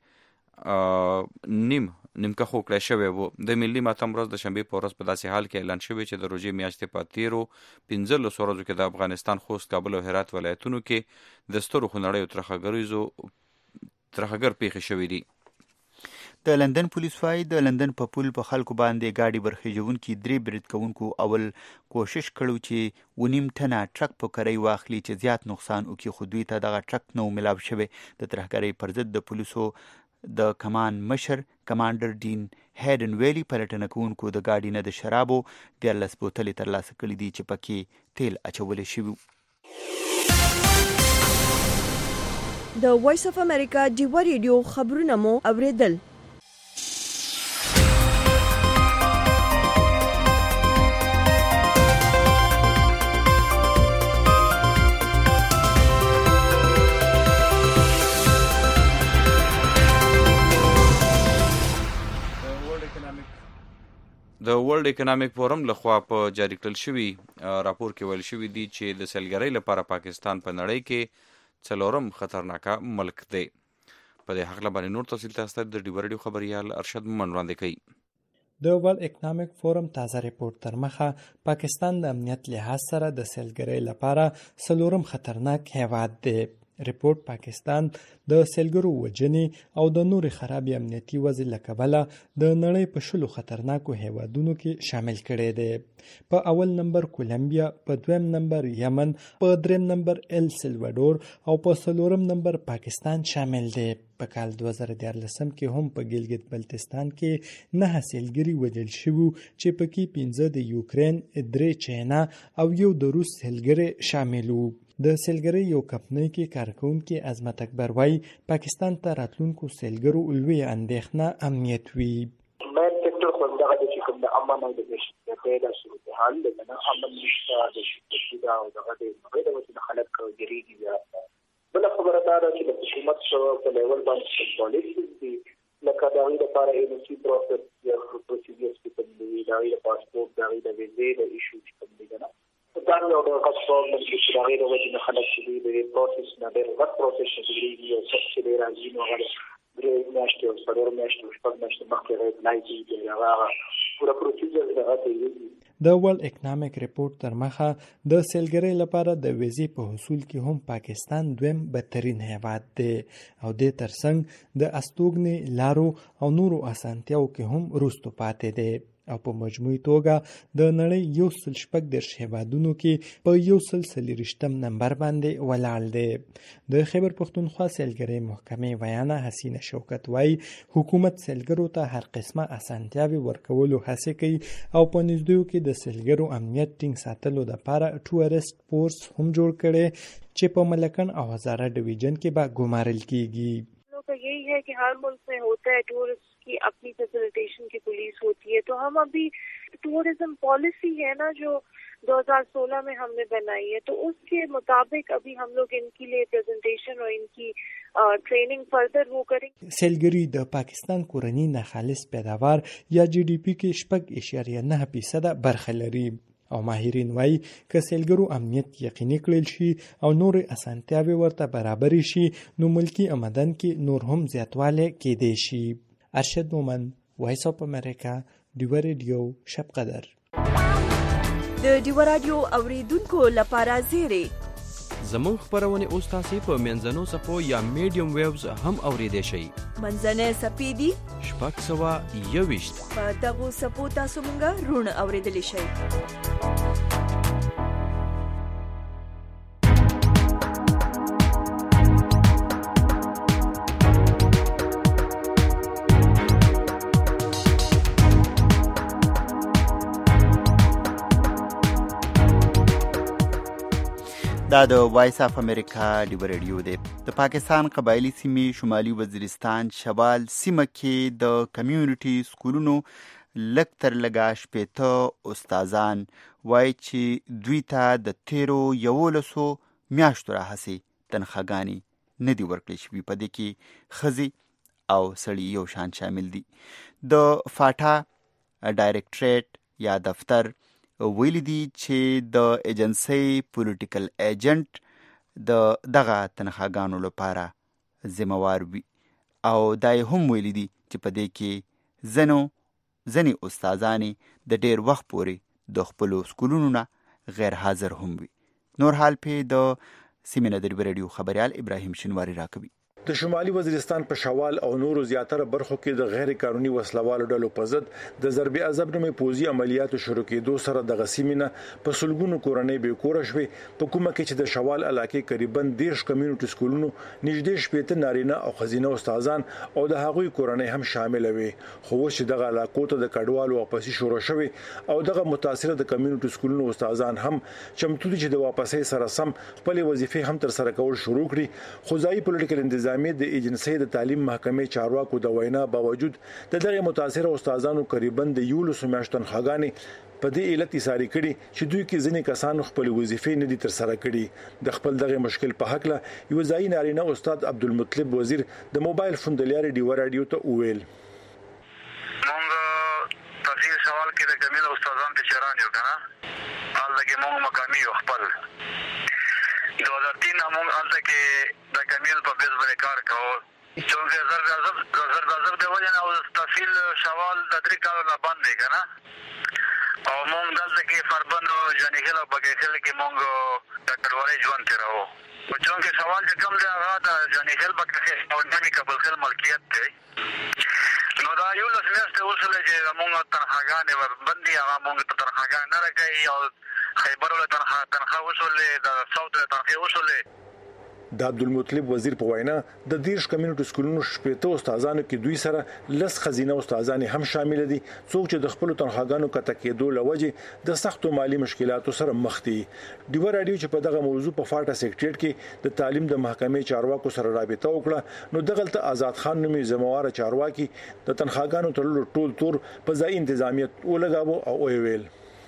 کې نیم نیمکه خو کړی شوی وو. د ملي ماتم ورځ د شنبې په ورځ په داسې حال کې اعلان شوی چې د روژې میاشتې په تیرو پنځلسو ورځو کې د افغانستان خوست، کابل او هرات ولایتونو کې د سترو خونړیو ترهګریزو ترهګر پیښې شوې دي.
د لندن پولیس وايي د لندن په پل په خلکو باندې ګاډي برخیژونکي درې برید کوونکو اول کوشش کړو چې ونیم ټنه ټرک په کرۍ واخلي چې زیات نقصان وکړي خو دوی ته دغه ټرک نه و میلاو شوی. د ترهګرۍ پر ضد د پولیسو د کمان مشر کمانډر ډین هیډن ویلي پلټنه کوونکو د ګاډي نه د شرابو دیارلس بوتلې ترلاسه کړي دي چې پکې تیل اچولی شوي.
د وایس اف امریکا ډیوا ریډیو خبرونه مو اوریدل.
د ورلد اکونومیک فورم لخوا په جاری کړل شوي راپور کې ویل شوي دي چې د سیلګرۍ لپاره پاکستان په نړۍ کې څلورم خطرناکه ملک دی. په دې حق باندې نور تفصیل تاسو ته د ډیو رادیو خبريال ارشد مومن وړاندې کوي.
د ورلد اکونومیک فورم تازه ریپورت تر مخه پاکستان د امنیت لحاظ سره د سیلګرۍ لپاره څلورم خطرناک هیواد دی. ریپورت پاکستان د سیلګرو وجنې او د نورې خرابې امنیتي وضع له کبله د نړۍ په شلو خطرناکو هیوادونو کې شامل کړی دی. په اول نمبر کولمبیا، په دویم نمبر یمن، په دریم نمبر ال سلوادور او په څلورم نمبر پاکستان شامل دی. په کال دوه زره دیارلسم کې هم په ګلګت بلتستان کې نه سیلګري وژل شوي چې پکې پنځه د یوکرین، درې چاینا او یو د روس سیلګري شامل وو. د سیلګرۍ یو کمپنۍ کې کارکونکي عظمت اکبر وایي پاکستان ته راتلونکو سیلګرو لویه اندېښنه امنیت وي.
مین سیکټر خو دغه د چې کوم د امن او د بشري د صورتحال د نه امن نشته د شتي دا او دغه د نوې د وجې خلک ګریږي بیا. بل خبره دا ده چې د حکومت شو په لیول باندې پالیسي دي لکه د هغې لپاره انسي پروسس یا پروسیجرز چې کوم دي د هغې د پاسپورټ د هغې د ویزې د ایشو چې کوم دي نه دا یو ډول غټ پرابلم چې د هغې د وجې نه خلک چې دي د پروسس نه ډېر غټ پروسس چې ګریږي او څه چې دی راځي نو هغه درې میاشتې او څلور میاشتې او شپږ میاشتې مخکې راپلای کېږي هغه پوره پروسیجر دغه دی.
د ورلد اکونومیک ریپورت تر مخه د سیلګرۍ لپاره د ویزې په حصول کې هم پاکستان دویم بدترین هیواد دی او د ترڅنګ د استوګنې لارو او نورو اسانتیاو کې هم وروسته پاتې دی او په مجموعي توګه د نړۍ یو سل شپږ دېرش هیوادونو کې په یو سل څلېرویشتم نمبر باندې ولاړ دی. د خیبر پښتونخوا سیلګرۍ محکمې ویانه حسینه شوکت وایي حکومت سیلګرو ته هر قسمه اسانتیاوې ورکولو هڅې کوي او په نږدېو کې د سیلګرو امنیت ټینګ ساتلو دپاره ټورسټ فورس هم جوړ کړی چې په ملکن او هزاره ډویژن کې به ګمارل کیږي.
यही है कि हर मुल्क में होता है टूरिस्ट की अपनी फैसिलिटेशन की पुलिस होती है, तो हम अभी टूरिज्म पॉलिसी है ना जो दो हज़ार सोलह में हमने बनाई है तो उसके मुताबिक अभी हम लोग इनके लिए प्रेजेंटेशन और इनकी ट्रेनिंग फर्दर वो करेंगे.
سیلګري د پاکستان کورنی ناخالص پیداوار یا جی ډي پی کې شپږ اشاریه نه فیصده برخه لري او ماهرین وایي که سیلګرو امنیت یقیني کړل شي او نورې اسانتیاوې ورته برابرې شي نو ملکی آمدن کې نور هم زیاتوالی کېدی شي. ارشد مومن، وایس اف امریکا، ډیو رادیو شب قدر.
د ډیو رادیو اوریدونکو لپاره زیری
زمون خبرونه اوس تاسو په منځنو صفو یا میډیم ویوز هم اوریدئ شئ.
منځنه سپیدي
شپږ سوه یوویشت
په دغو صفو تاسو مونږ رونه اوریدلی شئ.
دا د وایس اف امریکا ډیو رادیو دی. د پاکستان قبایلی سیمې شمالي وزیرستان شوال سیمه کې د کمیونټي سکولونو لږ تر لږه شپېته استادان وایي چې دوی ته د تیرو یولسو میاشتو راهیسې تنخواګانې نه دي ورکړل شوي. په دې کې ښځې او سړي یو شان شامل دي. د فاټا ډایرکټریټ یا دفتر ویلی دي چې د ایجنسی پولیټیکل ایجنټ د دغه تنخواګانو لپاره ذمہوار وي او دا یې هم ویلی دي چې په دې کې ځینو ځینې استادانې د ډېر وخت پورې د خپلو سکولونو نه غیر حاضر هم وي. نور حال پې د سیمې نه د ډیو رادیو خبریال ابراهیم شینواری راکوي.
د شمالي وزیرستان په شوال او نورو زیاتره برخو کې د غیر قانوني وسلوالو ډلو په ضد د ضرب عذاب نومې پوځي عملیاتو شروع کېدو سره د غسیمینه په سلګونو کورنۍ به کور شوي په کومه کې چې د شوال علاقې قریبا دیرش کمیونټي سکولونو نږدې شپېته نارینه او ښځینه استادان او د هغوی کورنۍ هم شامل وي. خو اوس چې دغه علاقو ته د کډوالو واپسي شروع شوي او دغه متاثره د کمیونټي سکولونو استادان هم چمتو دي چې د واپسۍ سره سم خپل وظیفې هم تر سره کول شروع کړي. خو ځایي پولیټیکل انتظام د ایجنسی د تعلیم محکمې چارواکو د وینا باوجود د دغه متاثره استادانو قریبا د یولسو میاشتو تنخواګانې په دې علت ایساري کړي چې دوی کې ځینې کسانو خپل وظیفې نه دي تر سره کړي. د خپل دغه مشکل په حق له یو ځای نارینه استاد عبدالمطلب وزیر د موبایل فون د لارې ډیو رادیو ته وویل
موږ تاسو سوال کې د کمیل استادان ته چران یو کنه حالته کې موږ مقامی یو خپل دو هزار تین موږ حالته کې د کمیل په بیس باندې کار کوو چونکه زر غضب زر غضب د وجه نه او تفصیل شوال د درې کالو نه بند دی کنه او موږ دلته کې فربن او جنګل او بګیخل کې موږ د کډوالۍ ژوند تیراو چونکه سوال چې کوم دی هغه د جنګل بګیخل او نامي کابل خل ملکیت دی نو دا یو لس میاشتې وسوله چې موږ تنخواګانې وربندي هغه موږ ته تنخواګانې نه راکوي او خیبر له تنخوا وسولې د ساوت له تنخوا وسولې
د عبدالمطلب وزیر په وینا د دیرش کمیونټي سکولونو شپږ استادانو کې دوی سره لس خزینه استادان هم شامل دي څوک چې د خپل تنخواګانو کته کېدو لوجه د سختو مالی مشکلاتو سره مخ دي ډیو رادیو چې په دغه موضوع په فاټا سیکریټریټ کې د تعلیم د محکمې چارواکو سره رابطه وکړه نو دغلت آزاد خان نومي زموار چارواکي د تنخواګانو ترلو ټول تور په ځای انتظامیت ولګاوه او ویل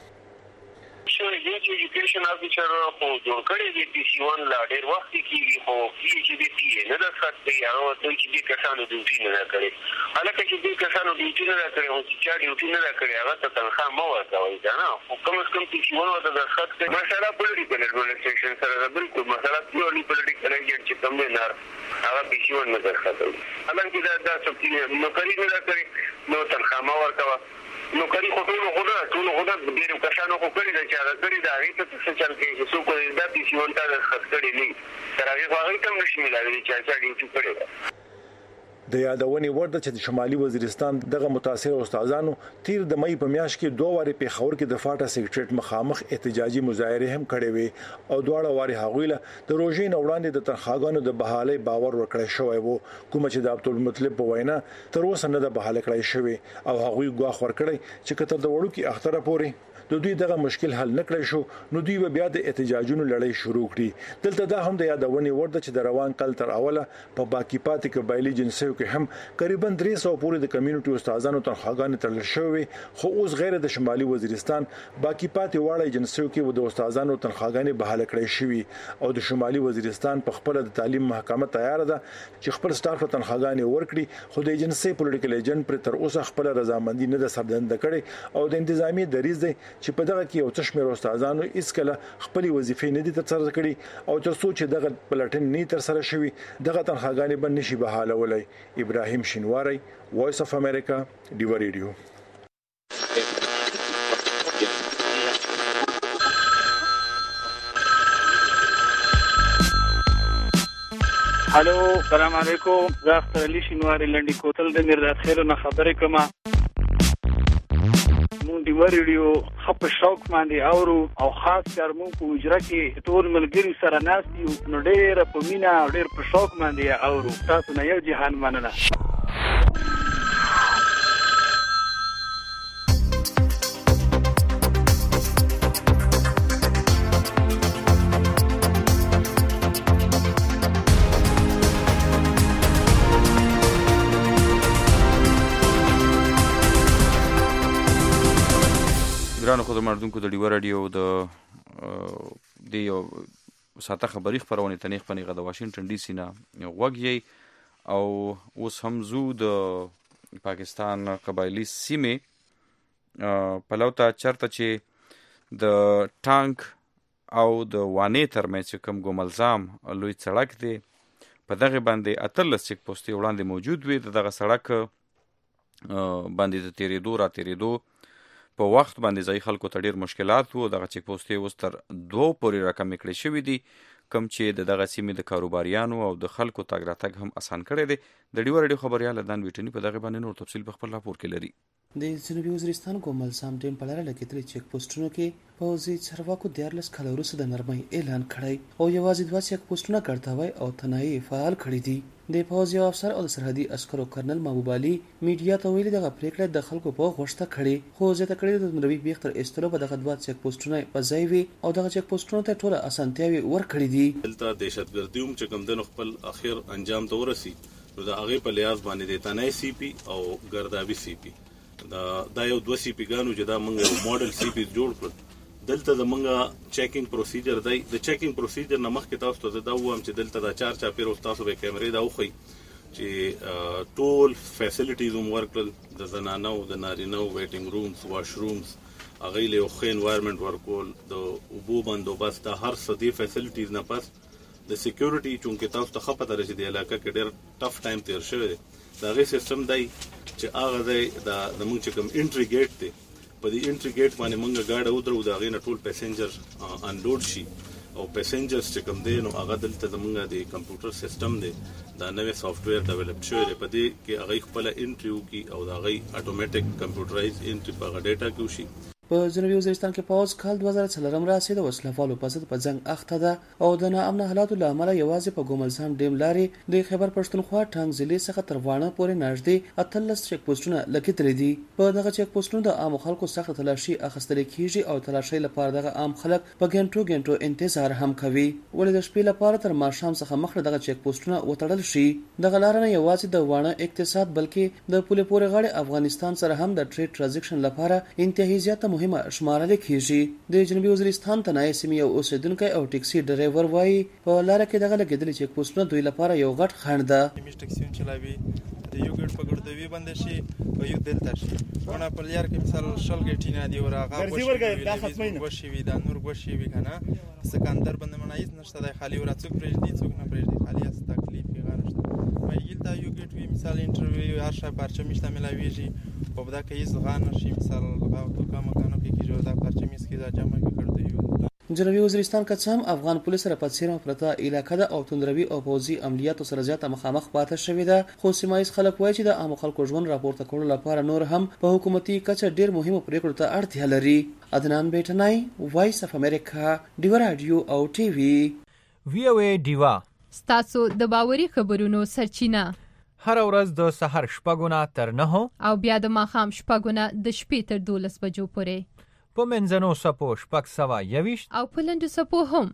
شو یو چې ایجوکیشن افیسر خو جوړ کړی دی پی سی ون لا ډېر وخت کېږي خو پی ایچ ډي پی نه د خط دی هغه دوی چې دې کسانو ډیوټي نه کړي هلکه چې دې کسانو ډیوټي نه کړي او چې چا ډیوټي نه کړي هغه ته تنخواه مه ورکوئ که نه خو کم از کم پی سی ون ورته د خط کوي مسله پولیټیکل ایډمنسټریشن سره ده بلکل مسله پیورلی پولیټیکل ایجنټ چې کوم دی نه هغه پی سی ون نه درخط کوي حالانکې دا دا سب نوکري نه کړي نو تنخواه مه ورکوه نو کړي خو ټول خدا ټول خدا ډېر کسانو خو کړي دا چې هغه کړي دا هغې ته څه چل کوي چې څوک دا پی سی ون ته دستخط کړي نه تر هغې خو هغوی ته هم نشي میلاوي چې چا ډیوټي کړې ده
د یادونې وړ ده چې د شمالي وزیرستان دغه متاثر استادانو تیر د مې په میاشت کې دوه واره په خور کې د فاټا سیکریټریټ مخامخ احتجاجي مظاهره هم کړې وي او دواړه واره هغوی له د روژې نه وړاندې د تنخواګانو د بحالۍ باور ورکړی شوی وو کوم چې د عبدالمطلب په وینا تر اوسه نه د بحاله کړی شوی او هغوی ګواښ ورکړی چې کتر د وړو کې اختره پوري د دوی دغه مشکل حل نکړی شو نو دوی بیا د احتجاجونو لړۍ شروع کړي دلته دا هم د یادونې وړ ده چې د روان کال تر اوله په باقی پاتې قبایلی جنسیو کې هم تقریبا درې سوه پورې د کمیونټي استادانو تنخواګانې تړل شوې خو اوس غیر د شمالي وزیرستان باقی پاتې واړه جنسیو کې د استادانو تنخواګانې بحاله کړې شوې او د شمالي وزیرستان په خپل د تعلیم محکمه تیار ده چې خپل سټاف ته تنخواګانې ورکړي خو د ایجنسي پولیټیکل ایجنټ پر تر اوسه خپل رضامندي نه ده څرګنده کړې او د انتظامی دریځ دی چې په دغه کې یو څه شمېر استادانو اسکله خپل وظیفې نه دي ترسره کړې او تر څو چې دغه پلټن نه ترسره شوی دغه تنخواګانې به نشي بحالولای ابراهیم شینواری وایس اف امریکا ډیو ریډیو
هلو سلام علیکم زه اختر علي شینواری لنډي کوتل د میرداد خیلو نه خبرې کوم مونږ د ریډیو خپ شوق باندې اورو او خاص کار مونږ په اجرا کې ټول ملګری سره ناست یو نو ډېر په مینا او ډېر په شوق باندې اورو تاسو نه یو جهان مننه
ګرانو خو د مردونکو د ډیو رادیو د د یو ساته خبري خبرونه تنیخ پنیغه د واشنگټن ډي سي نه غوږی او اوس هم زو د پاکستان قبایلی سیمه پلوتا چرته چې د ټانک او د وانې ترمنځ کوم ګوملزام لوی سړک دی په دغه باندې اتلس چک پوسټي وړاندې موجود وي دغه سړک باندې د تیریدو را تیریدو په وخت باندې ځای خلکو ته ډیر مشکلات وو دغه چک پوسټي اوس تر دوه پورې رقم کړی شوی دی کم چې دغه سیمې د کاروباریانو او د خلکو تګ راتګ هم اسان کړی دی د ډیو رادیو خبريال دان ویټنی په دغه باندې نور تفصیل په خپل راپور کې لري
د جنوبي وزیرستان ګوملزام ډیم په لاره کې ترې چک پوسټونو کې پوځي چارواکو دیارلس کال وروسته د نرمۍ اعلان کړی او یوازې دوه چک پوسټونه کړتاوی او تنهایی فعال کړی دي د پوځي افسر او د سرحدي عسکرو کرنل محبوب علي میډیا ته ویلي دغه پریکړه د خلکو په غوښته کړي خو زه ته کړی د نړۍ بیختر استلو په دغه دوه چک پوسټونه په ځای وي او دغه چک پوسټونو ته ټول اسانتیاوي ورکړي دي
دلته دهشتګردي هم چې کوم د خپل اخر انجام ته ورسي نو د هغه په لیاز باندې د تنای سی پی او ګردابي سی پی دا دا یو دوه سی پی ګانو چې دا موږ ماډل سی پی جوړ کړ دلته د موږ چیکینګ پروسیجر دی د چیکینګ پروسیجر نه مخکې تاسو ته دا وایم چې دلته دا چار چا پیر تاسو به کیمرې دا وخی چې ټول فیسیلیټیز هم ورکړل د زنانو د نارینو ویټینګ رومز واش رومز هغه له خو انوایرنمنت ورکول د اوبو بندوبست د هر څه دی فیسیلیټیز نه پس د سکیورټي چونکه تاسو ته خپه درځي د علاقې کې ډېر ټف ټایم تیر شوی دی دا غي سیستم دی چې هغه دی د د موږ چې کوم انټری ګیټ دی په دې انټری ګیټ باندې موږ گاډه ودرو دا غي نه ټول پیسنجر انلود شي او پیسنجرز چې کوم دی نو هغه دلته زمونږ د کمپیوټر سیستم دی دا نوې سافټویر ډیولپ شوی دی په دې کې هغه خپل انټری وکي او دا غي اتوماتیک کمپیوټرایز انټری په هغه ډیټا کې وشي
په جنوبي وزیرستان کې پاوز کال دوه زره څلورم راسي د وسلوالو په ضد په جنگ اخته ده او د ناامن حالاتو له امله یوازې په ګوملسام ډیم لارې د خیبر پښتونخوا ټانګ ضلع څخه تر وانه پورې نږدې اتلس چک پوسټونه لګیدلي دي په دغه چک پوسټونو د عام خلکو سخت تلاشي اخیستل کیږي او تلاشي لپاره دغه عام خلک په ګنټو ګنټو انتظار هم کوي ولې د شپې لپاره تر ماښام څخه مخکې دغه چک پوسټونه وتړل شي دغه لار نه یوازې د وانه اقتصاد بلکې د پولې پورې غاړې افغانستان سره هم د ټریډ ترانزیکشن لپاره انتهایی زیاته مهمه شمارل کیږي د جنوبي وزیرستان تنای سیمې یو اوسیدونکو او ټیکسي ډرایور وایي په لار کې دغه لګیدلې چک پوسټونه دوی لپاره یو غټ خنډ ده
میش ټیکسي چلاوي د یو ګډ په ګردوي باندې شي او یو دلته شي ونه په لار کې مثال شل ګټی نه دی ورغه ورغه دا ختمه وشي وي دا نور وشي وي کنه سکندر باندې منایز نشته د خالی ورا څوک پرېږ دي څوک نه پرېږ دي خالی است تکلیف یې غنښت مې یل دا یو ګټ وی مثال انټرویو هر شای پرچه میشته ملاویږي په بدا کې یې غان شي مثال لغاو تو کا مکانو کې کی جوړ دا پرچه میس کې دا جمع کړته یو
جنوبي وزیرستان کې هم افغان پولیس سره په سیمه پرته علاقې ده او توندروي او پوځي عملیاتو سره زیاته مخامخ پاتې شوې ده خو سیمایي خلک وایي چې د عام خلکو ژوند راپورته کولو لپاره نور هم په حکومتي کچه ډیر مهمه پریکړو ته اړتیا لري عدنان بیٹنای وایس اف امریکا ډیو رادیو او ټي وي
وی او ای ډیوا
ستاسو د باوري خبرونو سرچینه
هر ورځ د سحر شپږونه تر نه
او بیا د ماښام شپږونه د شپې تر دولس بجو پورې
په منځنو سپو شپږ سوه یویشت
او په لنډو سپو هم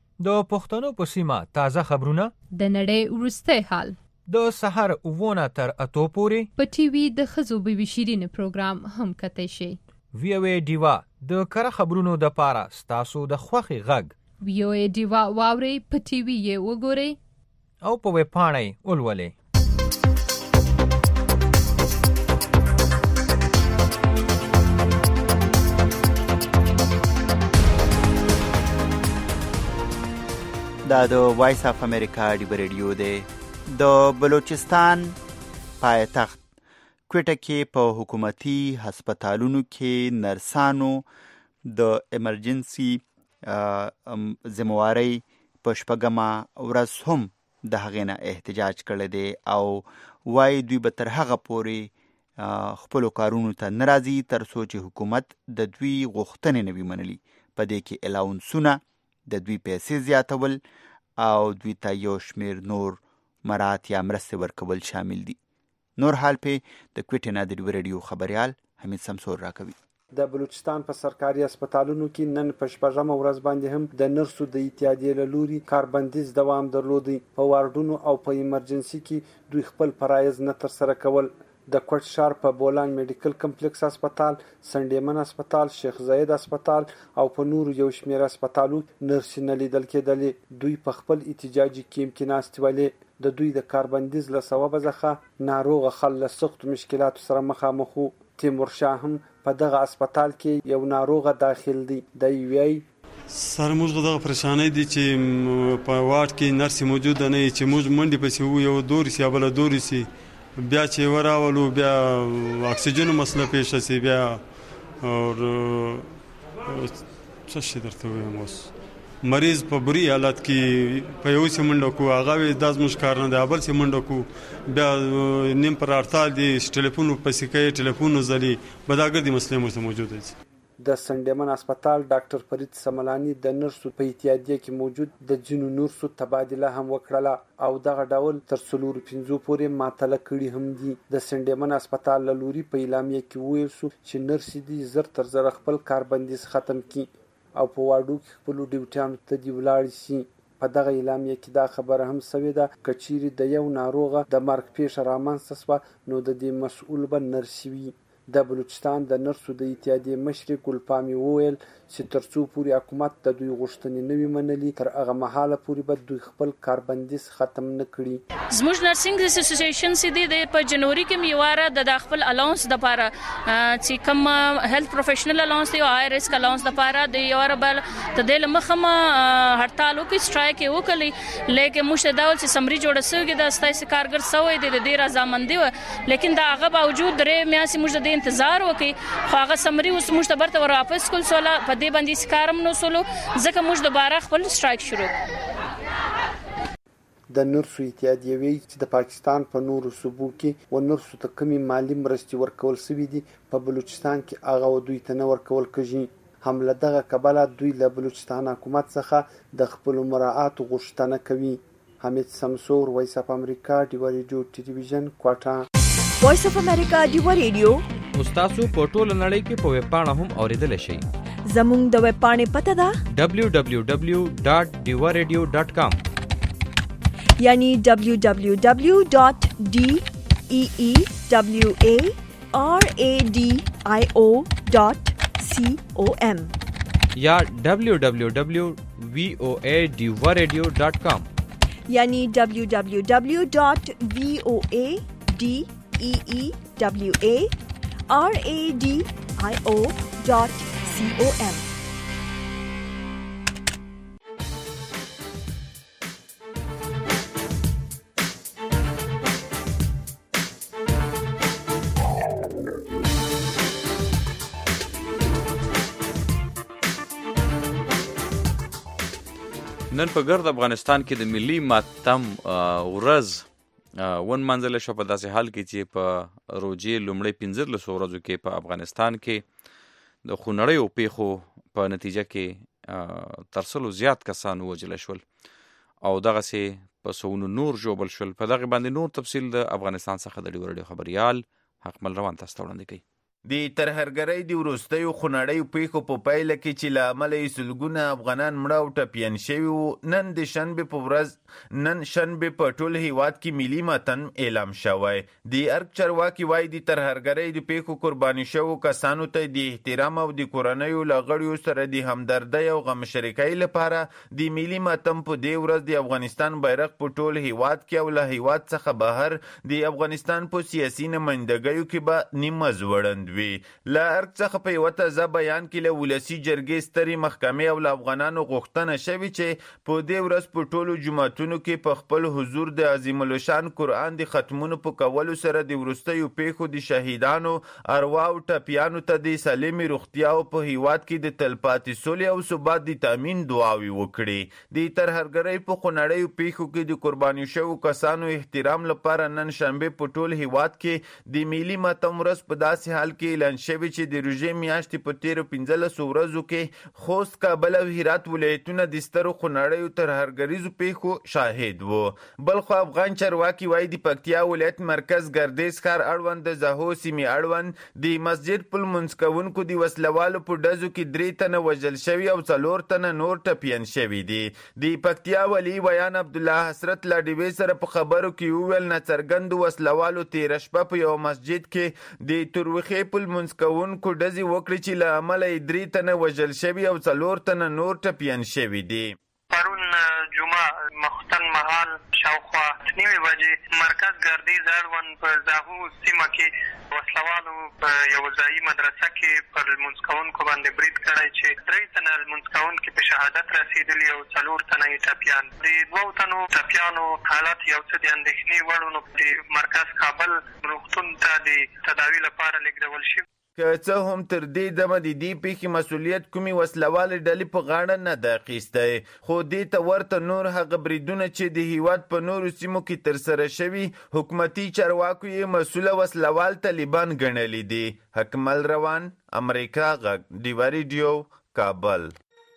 د پښتنو په سیمه تازه خبرونه
د نړۍ وروستی حال
د سحر اوونه تر اتو پورې
په ټي وي د ښځو بوي شیرین پروګرام هم کتی شي
وی او ای ډیوا د کره خبرونو د پاره ستاسو د خوخي غږ
وی او ای ډیوا واوري په ټي وي یې وګورئ
او په ویب پاڼه ولولئ
دا د وایس اف امریکا ډیو ریډیو دی د بلوچستان پایتخت کوټه کې په حکومتي هسپتالونو کې نرسانو د ایمرجنسي ذمہواری په شپږمه ورځ هم د هغې نه احتجاج کړی دی او وایي دوی به تر هغه پورې خپلو کارونو ته نه راځي تر څو چې حکومت د دوی غوښتنې نه وي منلي په دې کې الاونسونه د دوی پیسې زیاتول او دوی ته یو شمیر نور مرات یا مرستې ورکول شامل دي نور حال په د کوټې نه د ریډیو خبريال حمید سمسور راکوي
د بلوچستان په سرکاري هسپتالونو کې نن په شپږمه ورځ باندې هم د نرسو د اتحادیې له لوري کاربندیز دوام درلودی په واردونو او په ایمرجنسي کې دوی خپل فرایض نه تر سره کول د کوټ شهر په بولان میډیکل کمپلیکس هسپتال سنډیمن هسپتال شیخ زاید هسپتال او په نور یو شمېر هسپتالو نرسې نه لیدل کېدلې دوی په خپل احتجاجي کیمپ کې ناستې ولې د دوی د کاربندیز له سببه څخه ناروغه خلک له سختو مشکلاتو سره مخامخ وو تیمور شاه هم په دغه هسپتال کې یو ناروغه داخل دی دی وی
سره موږ دغه پریشانې دي چې په واټ کې نرسې موجود نه چې موږ منډې پسې وو یو دوري سي بل دوري سي بیا چې وراولو بیا اکسیجن مسله پیښ شي بیا او څه شي درته وایم اوس مریض په بری حالت کې په یو سیمنډ کو هغه د ازمش کار نه د ابل سیمنډ کو بیا نیم پر اړتال دي ټلیفون پسې کوي ټلیفون زلي بداګر دي مسلې مو موجود دي
د سنډیمن هسپتال ډاکټر فرید سملانی د نرسو په اتحادیه کې موجود د جنو نرسو تبادله هم وکړه او دغه ډول تر څلور پنځو پورې ماتله کړي هم دي د سنډیمن هسپتال له لوري په اعلامیه کې ویل شو چې نرسې دي زر تر زر خپل کاربندیز ختم کړي او په واډو کې خپل ډیوټیانو ته دی ولاړ شي په دغه اعلامیه کې دا خبره هم سوې ده کچيري د یو ناروغه د مرګ پیښه رامنځته شوه نو د دې مسؤل به نرسي وي د بلوچستان د نرسو د اتحادیې مشرې ګلپامې وویل چې تر څو پورې حکومت د دوی غوښتنې نه وي منلي تر هغه مهاله پورې به دوی خپل کاربندیز ختم نه کړي.
زموږ نرسنګ اسوسییشن چې د په جنوري کې میواره د خپل الاونس د لپاره چې کوم هیلث پروفیشنل الاونس دی او هاي ریسک الاونس د لپاره د یواره بل د دې لمخم هړتالو کې سټرایک وکړي لیکن موږ دا ول چې سمري جوړ سوګي د استای کارګر سوې د دې رضامندي و لیکن دا هغه باوجود درې میاسي موږ د انتظار وکړي خو هغه سمري اوس موږ ته برته واپس کول سوله په دې باندې سکارم نو سولو ځکه موږ دوباره خپل سټرایک شروع.
د نرسو اتحادیې وایي چې د پاکستان په نورو صوبو کې و نرسو ته کمی مالی مرستې ورکول شوي دي په بلوچستان کې هغه دوی ته نه ورکول کېږي. هم له دغه کبله دوی له بلوچستان حکومت څخه د خپلو مراعاتو غوښتنه کوي. حمید سمسور، وایس اف امریکا، ډیوا ریډیو ټلویزیون، کوټه.
وایس اف امریکا ډیوا ریډیو
تاسو په ټوله نړۍ کې په ویب پاڼه هم اوریدل شئ.
زموږ د ویب پاڼې پته ده
دبلیو دبلیو دبلیو ډاټ ډیوا ریډیو ډاټ کام
یعنی دبلیو دبلیو دبلیو ډاټ ډی ای ای دبلیو ای آر ای ډی آی او ډاټ سی او ایم
یا دبلیو دبلیو دبلیو وی او ای ډیوا ریډیو ډاټ کام
یعنی دبلیو دبلیو دبلیو ډاټ وی او ای ډی ای ای دبلیو ای آر ای ډی آی او ډاټ سی او ایم.
نن په ګرد افغانستان کې د ملي ماتم ورځ ونمانځل شوه په داسې حال کې چې په روژې لومړۍ پنځلسو ورځو کې په افغانستان کې د خونړیو پیښو په نتیجه کې تر سلو زیات کسان ووژل شول او دغسې په سوونو نور ژوبل شول. په دغې باندې نور تفصیل د افغانستان څخه د ډیوا ریډیو خبریال حقمل روان تاسو ته وړاندې کوي.
د ترهرګرۍ د وروستیو خونړیو پیښو په پایله کې چې له امله یې سلګونه افغانان مړه او ټپیان شوي وو، نن د شنبې په ورځ نن شنبې په ټول هیواد کې ملي ماتم اعلان شوی. د ارګ چارواکي وایي د ترهرګرۍ د پیښو قرباني شوو کسانو ته د احترام او د کورنیو له غړیو سره د همدردۍ او غم شریکۍ لپاره د ملي ماتم په دې ورځ د افغانستان بیرغ په ټول هیواد کې او له هیواد څخه بهر د افغانستان په سیاسي نمایندګیو کې به نیمه ځوړند وي. له ارګ څخه په یوه تازه بیان کې له ولسي جرګې سترې محکمې او له افغانانو غوښتنه شوې چې په دې ورځ په ټولو جوماتونو کې په خپل حضور د عظیم الشان قرآن د ختمونو په کولو سره د وروستیو پیښو د شهیدانو اروا او ټپیانو ته د سالمې روغتیا او په هیواد کې د تلپاتې سولې او ثبات د تامین دعاوې وکړي. د ترهرګرۍ په خونړیو پیښو کې د قرباني شوو کسانو احترام لپاره نن شنبې په ټول هیواد کې د ملي ماتم ورځ په داسې حال کې اعلان شوی چې د روژې میاشتې په تیرو پنځلسو ورځو کې خوست، کابل او هرات ولایتونه د سترو خونړیو ترهرګریزو پیښو شاهد وو. بلخو افغان چارواکي وایي د پکتیا ولایت مرکز ګردیز ښار اړوند د زهو سیمې اړوند د مسجد په لمونځ کوونکو د وسلوالو په ډزو کې درې تنه وژل شوي او څلور تنه نور ټپیان شوي دي. د پکتیا ولي ویان عبدالله حسرت لا ډیوې سره په خبرو کې وویل ناڅرګندو وسلوالو تېره شپه په یوه مسجد کې د تروخې په لمونځ کوونکو ډزې وکړې چې له امله یې درې تنه وژل شوي او څلور تنه نور ټپیان شوي دي.
پرون جمعه ماخوستن مهال شاوخوا نیمې بجې مرکز ګردیز اړوند په زاهو سیمه کې وسلوالو په یوه ځایي مدرسه کې پر لمونځ کوونکو باندې برید کړی چې درې تنه لمونځ کوونکي په شهادت رسېدلي او څلور تنه یې ټپیان. د دوو تنو ټپیانو حالت یو څه د اندېښنې وړ نو د مرکز کابل روغتون ته د تداوي لپاره لېږدول شوي.
که څه هم تر دې دمه د دې پیښې مسؤلیت کومې وسلوالې ډلې په غاړه نه ده اخیستی، خو دې ته ورته نور هغه بریدونه چې د هیواد په نورو سیمو کې ترسره شوي حکومتي چارواکو یې مسؤله وسلوال طالبان ګڼلي دي. حکمل روان، امریکا غږ، ډیوا ریډیو، کابل.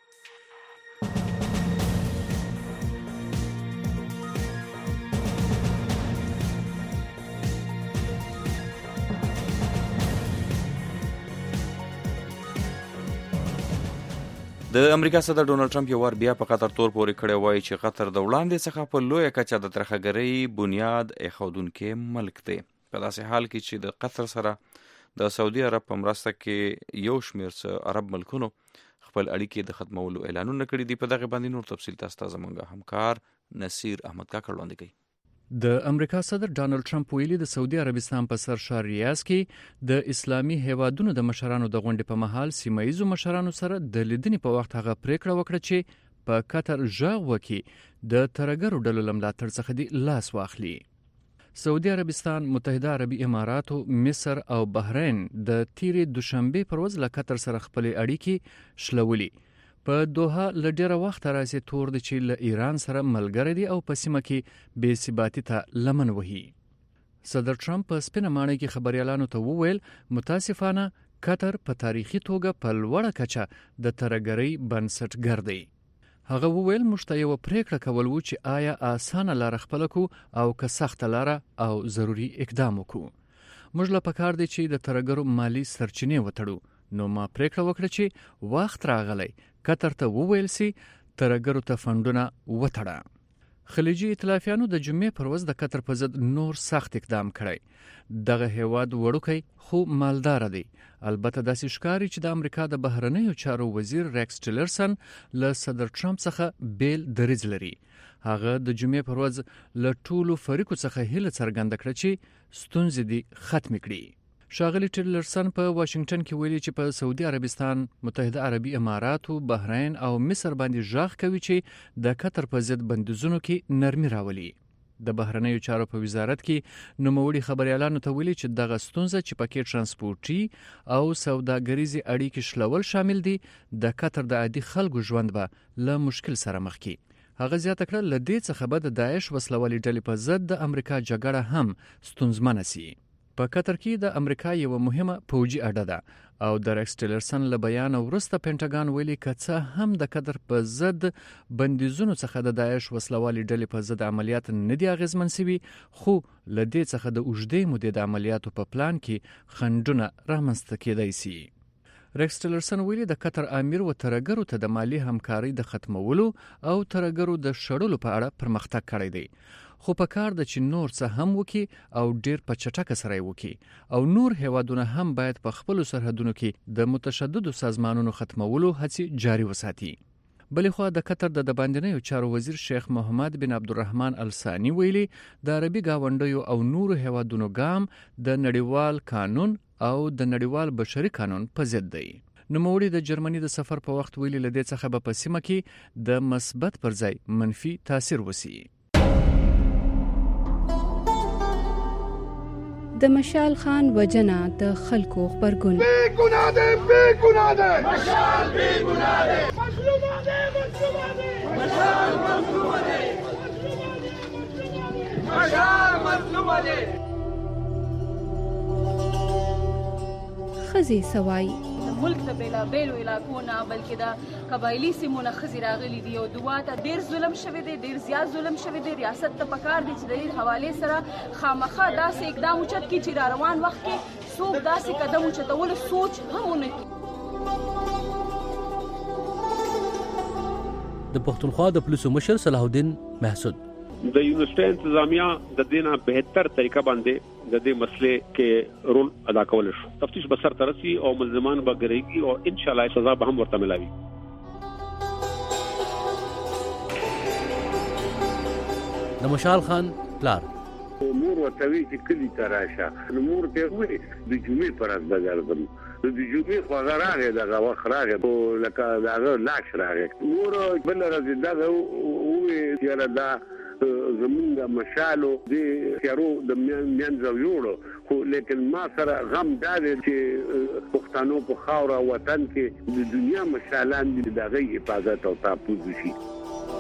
د امریکا صدر ډونالډ ټرمپ یو وار بیا په قطر تور پورې کړی وایي چې قطر د وړاندې څخه په لویه کچه د ترهګرۍ بنیاد ایښودونکی ملک دی. په داسې حال کې چې د قطر سره د سعودي عرب په مرسته کې یو شمېر څه عرب ملکونو خپل اړیکې د ختمولو اعلانونه کړي دي. په دغه باندې نور تفصیل تاسو ته زموږ همکار نصیر احمد کاکړ وړاندې کوي.
د امریکا صدر ډانلډ ټرمپ ویلي د سعودي عربستان په سرشار ریاض کې د اسلامي هیوادونو د مشرانو د غونډې په مهال سیمه ییزو مشرانو سره د لیدنې په وخت هغه پریکړه وکړه چې په قطر ژغ وکړي د ترهګرو ډلو له ملاتړ څخه د لاس واخلي. سعودي عربستان، متحده عربي اماراتو، مصر او بحرین د تیرې دوشنبه پر ورځ له قطر سره خپل اړیکې شلولي. په دوحه له ډیره وخت راځي تور د چې له ایران سره ملګری دی او په سیمه کې بې ثباتي ته لمن وهي. صدر ټرمپ په سپینه ماڼۍ کې خبريالانو ته وویل متاسفانه قطر په تاریخي توګه په لوړه کچه د ترهګرۍ بنسټګر دی. هغه وویل موږ ته یو پریکړه کول وو چې آیا اسانه لار خپل کو او که سخت لار او ضروری اقدام وکړو. موږ له پکار دی چې د ترهګرو مالی سرچینې وټړو. نو ما پریکړه وکړه چې وخت راغلی قطر ته وویل سي ترهګرو ته فندونه وټړه. خلیجي ائتلافیانو د جمعې پر ورځ د قطر په ضد نور سخت اقدام کړی. دغه هیواد وړوکی خو مالدار دی. البته داسې ښکاري چې د امریکا د بهرنیو چارو وزیر ریکس ټیلرسن له صدر ټرمپ څخه بیل دریځ لري. هغه د جمعې پر ورځ له ټولو فریقو څخه هیله څرګنده کړه چې ستونزې دې ختم کړي. شاغلی ټیلرسن په واشنگټن کې ویلي چې په سعودي عربستان، متحده عربي اماراتو، بحرین او مصر باندې ژغ کوي چې د قطر په ضد بندیزونو کې نرمي راولي. د بهرنیو چارو په وزارت کې نوموړي خبريالانو ته ویلي چې دغه ستونزه چې پکې ترانسپورتي او سوداګریزي اړیکې شلول شامل دي د قطر د عادي خلکو ژوند به له مشکل سره مخ کی. هغه زیاته کړه ل دې څخه به د داعش وسلوالي ډلې په ضد د امریکا جګړه هم ستونزمنه سي. په قطر کې د امریکا یو مهمه پوجي اډه ده او د ریکس ټیلرسن له بیان وروسته پینټاګان ویلي کڅه هم د قطر په ضد بندیزونو څخه د داعش وسلوالي ډلې په ضد عملیات نه دي اغیزمن سوي، خو ل دې څخه د اوږدې مودې د عملیاتو په پلان کې خنډونه رامنځته کېدای سي. ریکس ټیلرسن ویلي د قطر امیر و ترهګرو ته د مالی همکاري د ختمولو او ترهګرو د شړلو په اړه پرمختګ کړی دی. خو په کار د چې نور څه هم وکي او ډیر په چټکه سره وکي او نور هیوادونه هم باید په خپل سرحدونو کې د متشددو سازمانونو ختمولو هڅې جاري وساتي. بلې خو د قطر د باندنیو چارو وزیر شیخ محمد بن عبدالرحمن الثانی ویلي د عربي گاونډیو او نور هیوادونو ګام د نړیوال قانون او د نړیوال بشري قانون په ضد دی. نوموړي د جرمني د سفر په وخت ویلي ل دې څخه په سیمه کې د مثبت پر ځای منفي تاثیر وسی.
د مشال خان وجنا د خلکو خبرګون
بے ګناه ده بے ګناه ده مشال بے ګناه ده مظلوم ده مظلوم ده مشال مظلوم ده مشال مظلوم ده
خزي سوای
ملک ته بیلا بیلو علاقونه بلکې د قبایلی سیمونه خزي راغلي دي او دوه ته ډیر ظلم شوی دی، ډیر زیات ظلم شوی دی. ریاست ته پکار دي چې د دې حواله سره خامخا داسې اقدام وچت کی چې را روان وخت کې څوک داسې قدم وچتول سوچ هم ونه کوي.
د پښتونخوا د پولیسو مشر صلاح الدین محسود
د یونیورسيټي انتظامیه د دینه بهتر طریقه باندې د دې مسلې کې رول ادا کول شو. تفتیش به سر ترسي او ملزمان به ګرځي او ان شاء الله سزا به هم ورته ملاوي.
د مشال خان پلار
مور وتوی چې کلی تراشه نو مور ته وې د جمعې پر از بغردم د جمعې خو غراغه د وخت راغه لکه دا لاش راغه مور بل راځي دا وې چې دا زمونږ مشالو د تیارو د میانځو یوړو خو لیکن ما سره غم دا دی چې پښتنو په خاور او وطن کې د دنیا مشالان د دغه حفاظت او تحفظ شي.